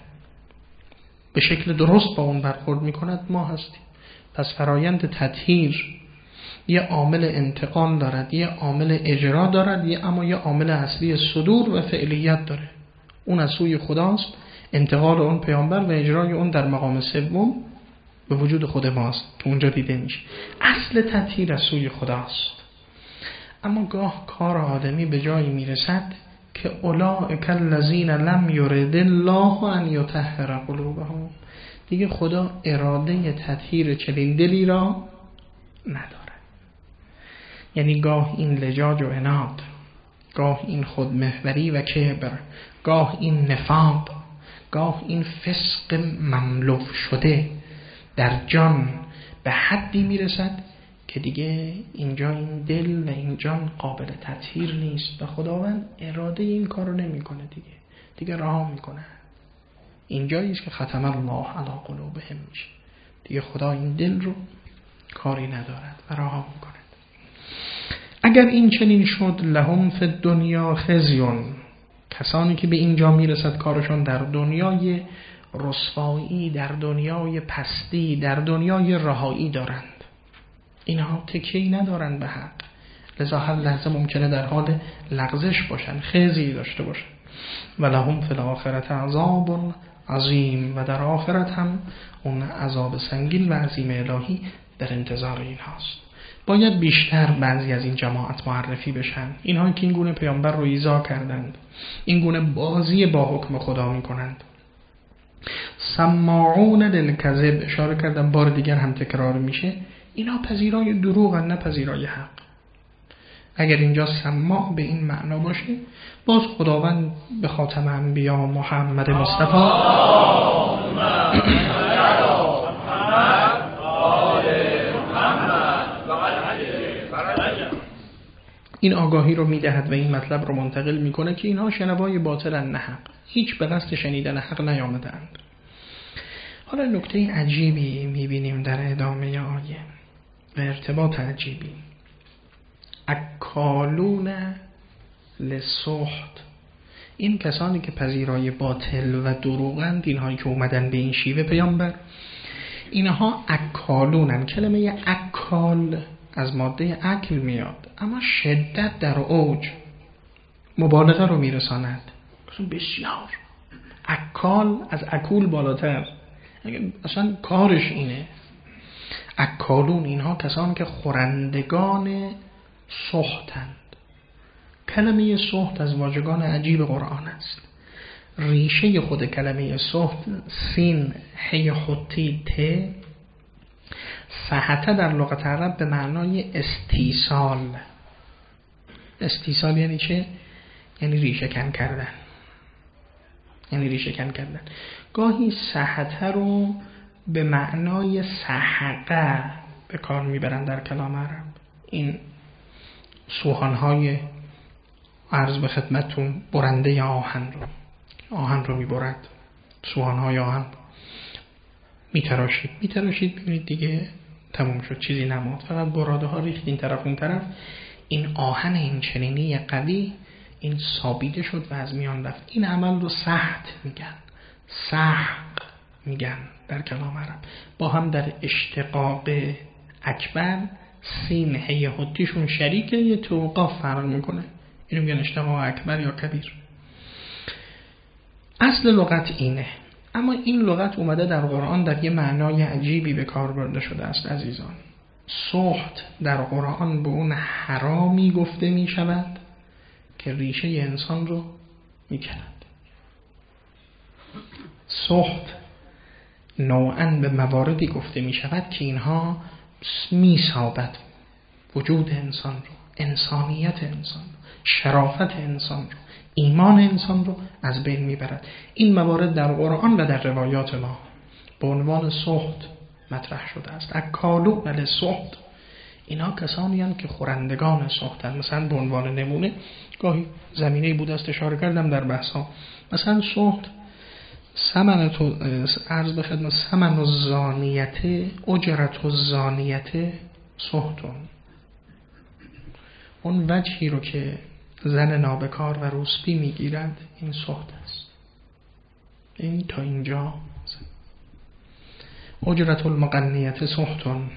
به شکل درست با اون برخورد می کند، ما هستیم. پس فرایند تطهیر یه عامل انتقال دارد، یه عامل اجرا دارد، اما یه عامل اصلی صدور و فعلیت داره. اون از سوی خداست، انتقال اون پیامبر و اجرای اون در مقام سوم به وجود خود ماست که اونجا دیده میشه. اصل تطهیر از سوی خداست. اما گاه کار آدمی به جایی میرسد که اولئک الذین لم یرد الله ان یطهر قلوبهم. دیگه خدا اراده تطهیر چنین دلی را نداره. یعنی گاه این لجاج و عناد، گاه این خودمحوری و کبر، گاه این نفاق، گاه این فسق مملو شده در جان به حدی میرسد که دیگه اینجا این دل و این جان قابل تطهیر نیست و خداوند اراده این کار رو نمی کنه. دیگه رها میکنه. اینجایی است که ختم الله علی قلوبهم میشه. دیگه خدا این دل رو کاری ندارد و رها میکنه. اگر این چنین شد لهم فی الدنیا خزیون، کسانی که به اینجا میرسد کارشون در دنیای رسوایی، در دنیای پستی، در دنیای رهایی دارند. اینها تکیه‌ای ندارند به حق، لذا هر لحظه ممکنه در حال لغزش باشن، خزی داشته باشن. و لهم فی الاخرة عذاب عظیم، و در آخرت هم اون عذاب سنگین و عظیم الهی در انتظار اینهاست. باید بیشتر بعضی از این جماعت معرفی بشن. اینها که این گونه پیامبر رو ایذا کردند، این گونه بازی با حکم خدا میکنند. سماعون للکذب، اشاره کردم بار دیگر هم تکرار میشه، اینا پذیرای دروغ نه پذیرای حق. اگر اینجا سماع به این معنا باشه، باز خداوند به خاتم انبیا محمد مصطفی این آگاهی رو میدهد و این مطلب رو منتقل میکنه که اینها شنوای باطلن نه حق، هیچ به قصد شنیدن حق نیامدند. حالا نکته عجیبی میبینیم در ادامه آیه و ارتباط عجیبی. اکالون لسحت، این کسانی که پذیرای باطل و دروغند، اینهایی که اومدن به این شیوه پیامبر، اینها اکالونن. کلمه اکال از ماده اکل میاد، اما شدت در اوج مبالغه رو میرساند. بسیار اکال از اکول بالاتر، اصلا کارش اینه. اکالون، اینها کسانی که خورندگان سحتند. کلمه سحت از واژگان عجیب قرآن است. ریشه خود کلمه سحت سین هی خطی ت، سحته در لغت عرب به معنای استیصال. استیصال یعنی چه؟ یعنی ریشه کن کردن. یعنی ریشه کن کردن. گاهی سحته رو به معنای سحقه به کار میبرن در کلام عرب. این سوهانهای عرض به خدمتون برنده آهن رو میبرد، سوهانهای آهن میتراشید ببینید دیگه تموم شد، چیزی نماند، فقط براده ها ریخت این طرف اون طرف. این آهن این چنینی قوی این سابیده شد و از میان رفت. این عمل رو سحت میگن. سحق میگن در کلام عرب، با هم در اشتقاق اکبر سین هی حدیشون شریکه، یه توقاف فرق میکنه، اینو میگن اشتقاق اکبر یا کبیر. اصل لغت اینه، اما این لغت اومده در قرآن در یه معنای عجیبی به کار برده شده است عزیزان. سحت در قرآن به اون حرامی گفته می شود که ریشه انسان رو می کند. سحت نوعاً به مواردی گفته می شود که اینها می سابد وجود انسان رو، انسانیت انسان رو، شرافت انسان رو، ایمان انسان رو از بین می برد. این موارد در قرآن و در روایات ما به عنوان سحت مطرح شده است. اکالو ولی سحت، اینا کسانی هستند که خورندگان سحتند. مثلا به عنوان نمونه گاهی زمینه‌ای بود است اشاره کردم در بحث‌ها، مثلا سحت عرض به خدمت ثمن الزانیت اجرت الزانیت سحتون، اون وجهی رو که زن نابکار و روسپی میگیرد این سحت است. این تا اینجا. اجرت المغنیت سحتون،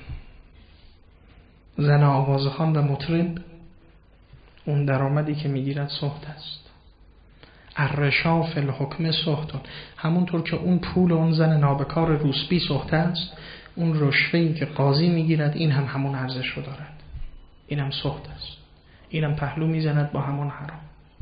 زن آوازخوان و مطرب اون درآمدی که میگیرد سحت است. الرشا فی الحکم سحتون، همونطور که اون پول اون زن نابکار روسپی سحت است، اون رشوه‌ای که قاضی میگیرد این هم همون ارزش رو دارد، این هم سحت است، این هم پهلو میزند با همون حرام.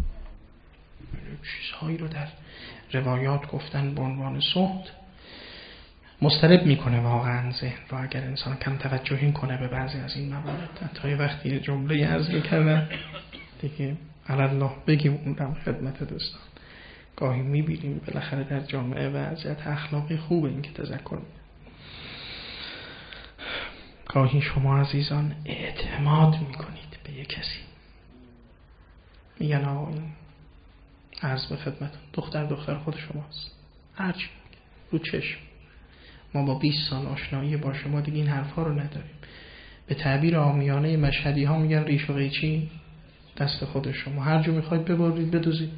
چیزهایی رو در روایات گفتن به عنوان سحت مضطرب میکنه واقعا ذهن رو اگر انسان کم توجهی کنه به بعضی از این موارد. تا وقتی جمله عرض بکردن دیگه الله بگیم اونم خدمت دوستان، گاهی میبینیم بالاخره در جامعه وضعیت اخلاقی خوبه این که تذکر میده. گاهی شما عزیزان اعتماد میکنید به یک کسی، میگن آقا این عرض به خدمت دختر خود شماست، هرچی رو چشم، ما با 20 سال آشنایی با شما دیگه این حرفا رو نداریم. به تعبیر عامیانه مشهدی ها میگن ریش و قیچی دست خود شما، هر جو میخواید ببرید بدوزید.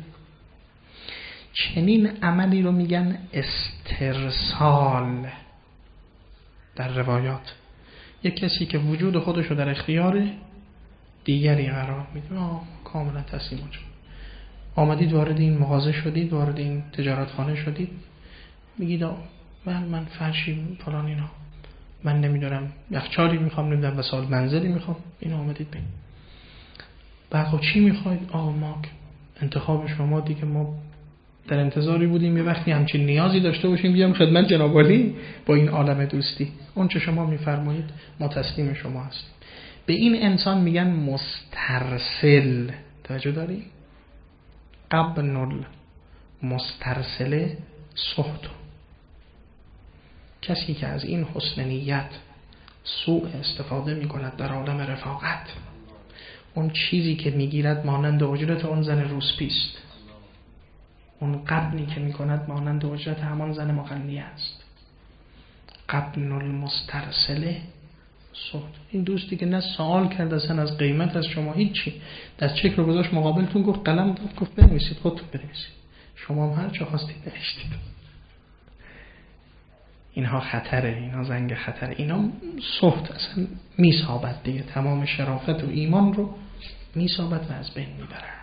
چنین عملی رو میگن استرسال در روایات. یک کسی که وجود خودش رو در اختیار دیگری قرار میده، کاملا تسلیم شد. آمدید وارد این مغازه شدید، وارد این تجارتخانه شدید، میگید من فرشی فلان اینا، من نمیدونم یخچالی میخوام، نمیدونم وسایل منزلی میخوام، اینو آمدید ببین. بعد چی میخواید؟ ما انتخاب شما دیگه، ما در انتظاری بودیم یه وقتی همچین نیازی داشته باشیم بیام خدمت جناب عالی با این عالم دوستی، اون چه شما میفرمایید ما تسلیم شما هستیم. به این انسان میگن مسترسل. توجه داری؟ قبن المسترسله سحت. کسی که از این حسن نیت سوء استفاده میکند در عالم رفاقت، اون چیزی که میگیرد مانند اجرت اون زن روسپیست، اون قبنی که میکند مانند اجرت همان زن مغنیه است. قبن المسترسله سحت. این دوستی که نه سوال کرد اصلا از قیمت از شما هیچی، دست چک رو گذاشت مقابلتون، گفت قلم داد، گفت بنویسید، خودتون بنویسید، شما هم هر چه خواستید نوشتید. اینها خطره، اینها زنگ خطره، اینا سحت اصلا میسابد دیگه، تمام شرافت و ایمان رو میسابد و از بین میبرد.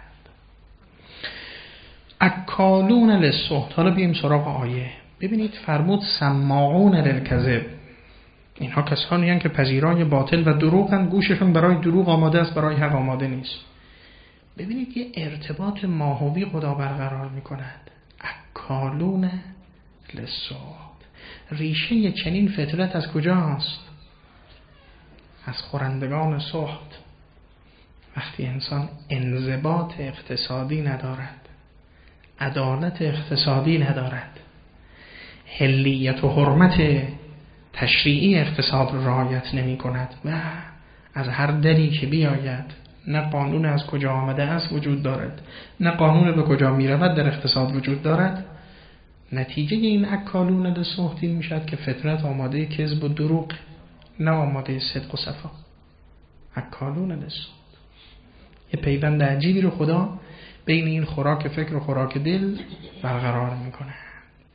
اکالون للسحت. حالا بیایم سراغ آیه. ببینید فرمود سماعون للکذب، اینها کسانی هستند که پذیرای باطل و دروغن، گوششون برای دروغ آماده است، برای حق آماده نیست. ببینید یه ارتباط ماهوی خدا برقرار میکند. اکالون للسحت. ریشه چنین فطرت از کجاست؟ از خورندگان سحت. وقتی انسان انضباط اقتصادی ندارد، عدالت اقتصادی ندارد، حلیت و حرمت تشریعی اقتصاد را رعایت نمی کند و از هر دری که بیاید نه قانون از کجا آمده است وجود دارد، نه قانون به کجا می رود در اقتصاد وجود دارد، نتیجه این اکالون للسحت می شود که فطرت آماده کذب و دروغ، نه آماده صدق و صفا. اکالون للسحت. یه پیوند عجیبی رو خدا بین این خوراک فکر و خوراک دل برقرار میکنه.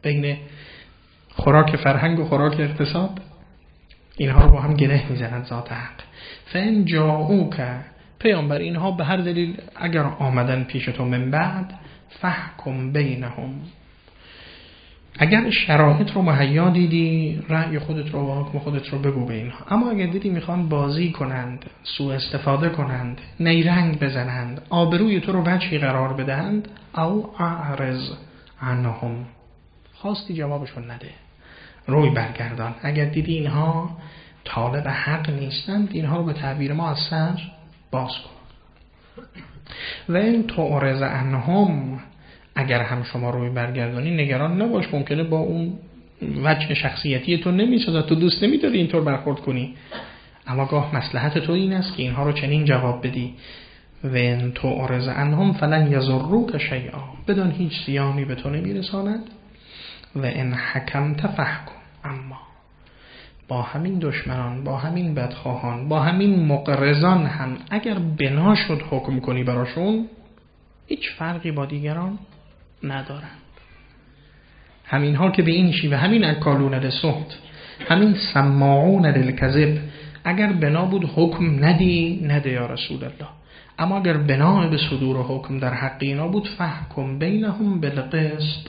بین خوراک فرهنگ و خوراک اقتصاد، اینها رو با هم گره میزنند ذات حق. فان جاءوک، پیامبر اینها به هر دلیل اگر آمدن پیش تو من بعد، فحکم بینهم، اگر شرایط رو مهیا دیدی رأی خودت رو و حکم خودت رو بگو به اینها. اما اگر دیدی میخوان بازی کنند، سوء استفاده کنند، نیرنگ بزنند، آبروی تو رو وجهی قرار بدهند، او اعرض عنهم، خواستی جوابشون نده، روی برگردان. اگر دیدی اینها طالب حق نیستند، اینها رو به تعبیر ما از سر باز کن. و این تعرض عنهم، اگر هم شما روی برگردانی نگران نباش، ممکنه با اون وجه شخصیتی تو نمیسازد، تو دوست نمیداری اینطور برخورد کنی، اما گاه مصلحت تو این است که اینها رو چنین جواب بدی. و ان تعرض عنهم فلن یضروک شیئا، بدون هیچ زیانی به تو نمیرساند. و ان حکمت فحکم، اما با همین دشمنان، با همین بدخواهان، با همین مقرضان هم اگر بنا شد حکم کنی براشون، هیچ فرقی با دیگران ندارند. همین ها که به این شیوه، همین اکالون للسحت، همین سماعون للکذب، اگر بنا بود حکم نده یا رسول الله، اما اگر بنا به صدور حکم در حق اینا بود، فحکم بینهم بالقسط،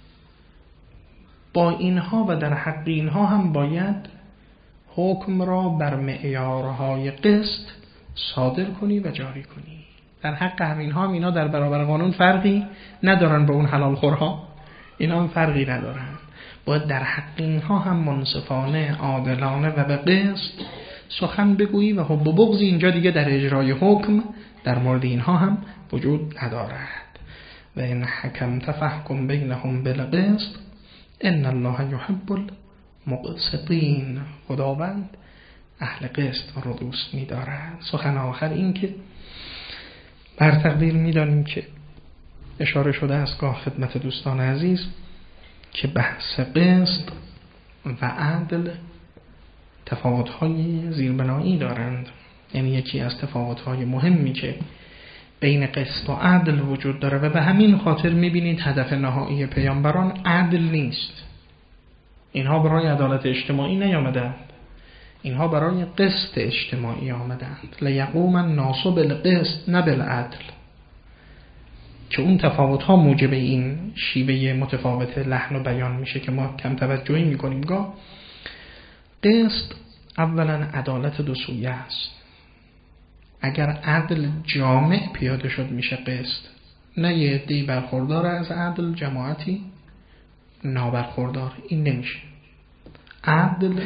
با اینها و در حق اینها هم باید حکم را بر معیارهای قسط صادر کنی و جاری کنی. در حق همینها هم اینا در برابر قانون فرقی ندارن با اون حلال خورها، اینا هم فرقی ندارن. باید در حق اینها هم منصفانه، عادلانه و به قسط سخن بگویی و حب و بغض اینجا دیگه در اجرای حکم در مورد اینها هم وجود ندارد. و این حکمت فحکم بینهم بالقسط ان الله یحب المقسطین، خداوند اهل قسط رو دوست می‌دارد. سخن آخر این که بر تقدیر می‌دانیم که اشاره شده است گاه خدمت دوستان عزیز که بحث قسط و عدل تفاوت‌های زیربنایی دارند. یعنی یکی از تفاوت‌های مهمی که بین قسط و عدل وجود داره و به همین خاطر می‌بینید هدف نهایی پیامبران عدل نیست. اینها برای عدالت اجتماعی نیامدند، اینها برای قسط اجتماعی آمدند. لیقوم الناس بالقسط نه بالعدل، که اون تفاوت‌ها موجب این شیوه متفاوت لحن و بیان میشه که ما کم توجهی میکنیم. گاه قسط اولا عدالت دو سویه است. اگر عدل جامع پیاده شد میشه قسط، نه یه عده‌ای برخوردار از عدل، جماعتی نابرخوردار، این نمیشه. عدل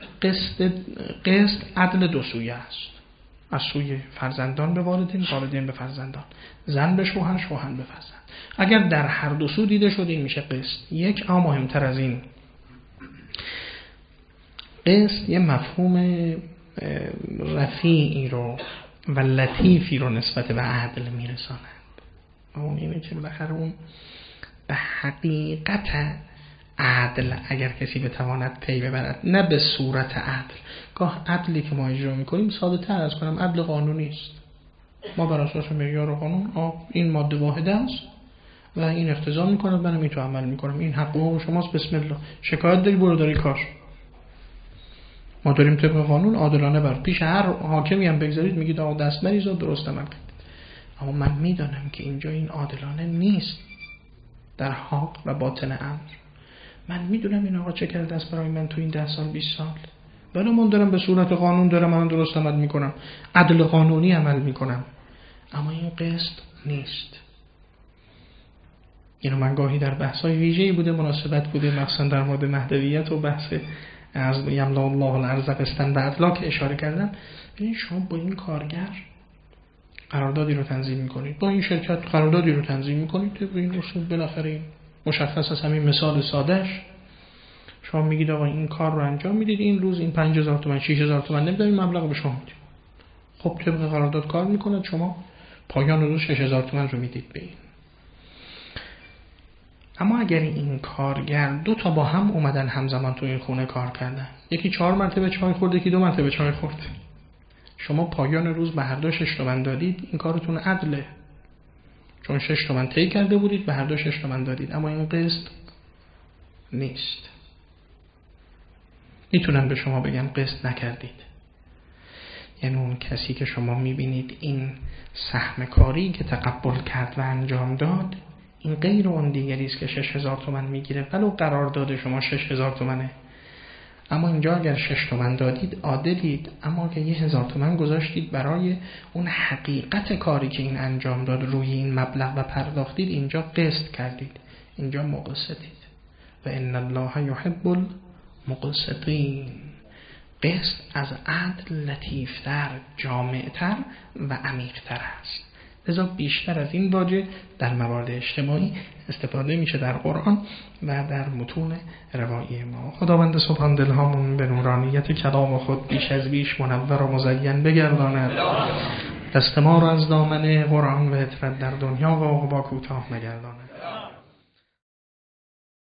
قسط عدل دو سویه است، از سوی فرزندان به والدین، والدین به فرزندان، زن به شوهر، شوهر به فرزند. اگر در هر دو سو دیده شد این میشه قسط. یک اما مهمتر از این، قسط یه مفهوم رفیعی رو و لطیفی رو نسبت به عدل میرساند. اون اینه که بالاخره اون به حقیقت عدل اگر کسی بتواند پی ببرد، نه به صورت عدل. گاه عدلی که ما اجرا میکنیم ساده تر از کنم عدل قانونی است. ما بر اساس معیار قانون این ماده واحده است و این اقتضا میکنه منم این تو عمل میکنم، این حق و شماست، بسم الله. شکایت داری برو داری کار. ما داریم طبق قانون عادلانه بر پیش هر حاکمی هم بگذارید میگید آقا دست مریض و درست عمل کرد. اما من میدانم که اینجا این عادلانه نیست در حق و باطن امر. من میدونم این آقا چه کرده است برای من تو این 10 سال 20 سال، ولی من دارم به صورت قانون دارم من درست عمل میکنم، عدل قانونی عمل میکنم. اما این قسط نیست. اینو من گاهی در بحث‌های ویژه‌ای بوده، مناسبت بوده، مثلا در مورد مهدویت و بحث از یملا الله الارض قسطا و عدلا که اشاره کردم. ببین شما با این کارگر قراردادی رو تنظیم میکنید، با این شرکت قراردادی رو تنظیم میکنید، طبق این اصول بالاخره این مشخص از همین مثال سادهش شما میگید آقا این کار رو انجام میدید، این روز این 5000 تومان 6000 تومان نمیدونید مبلغ به شما میدید. خب طبق قرارداد کار میکنه، شما پایان روز 6000 تومان رو میدید به این. اما اگر این کارگر دو تا با هم اومدن همزمان تو این خونه کار کردن، یکی 4 مرتبه چای خورد، یکی 2 مرتبه چای خورد، شما پایان روز به هر دو 6 تومن دادید، این کارتون عدله، چون 6 تومن طی کرده بودید به هر دو 6 تومن دادید. اما این قسط نیست. میتونن به شما بگن قسط نکردید. یعنی اون کسی که شما میبینید این سهم کاری که تقبل کرد و انجام داد، این غیر اون دیگری است که 6000 تومان میگیره ولو قرارداد شما 6000 تومانه. اما اینجا اگر 6 تومن دادید عادلید، اما اگر 1000 تومن گذاشتید برای اون حقیقت کاری که این انجام داد روی این مبلغ و پرداختید، اینجا قسط کردید، اینجا مقسطید. و ان الله یحب المقسطین. قسط از عدل لطیفتر، جامعتر و عمیقتر است. لذا بیشتر از این واژه در موارد اجتماعی استفاده میشه در قرآن و در متون روایی ما. خداوند سبحان دلهامون به نورانیت کلام خود بیش از بیش منور و مزین بگرداند. دست ما را از دامن قرآن و اطرت در دنیا و عقبی کوتاه نگرداند.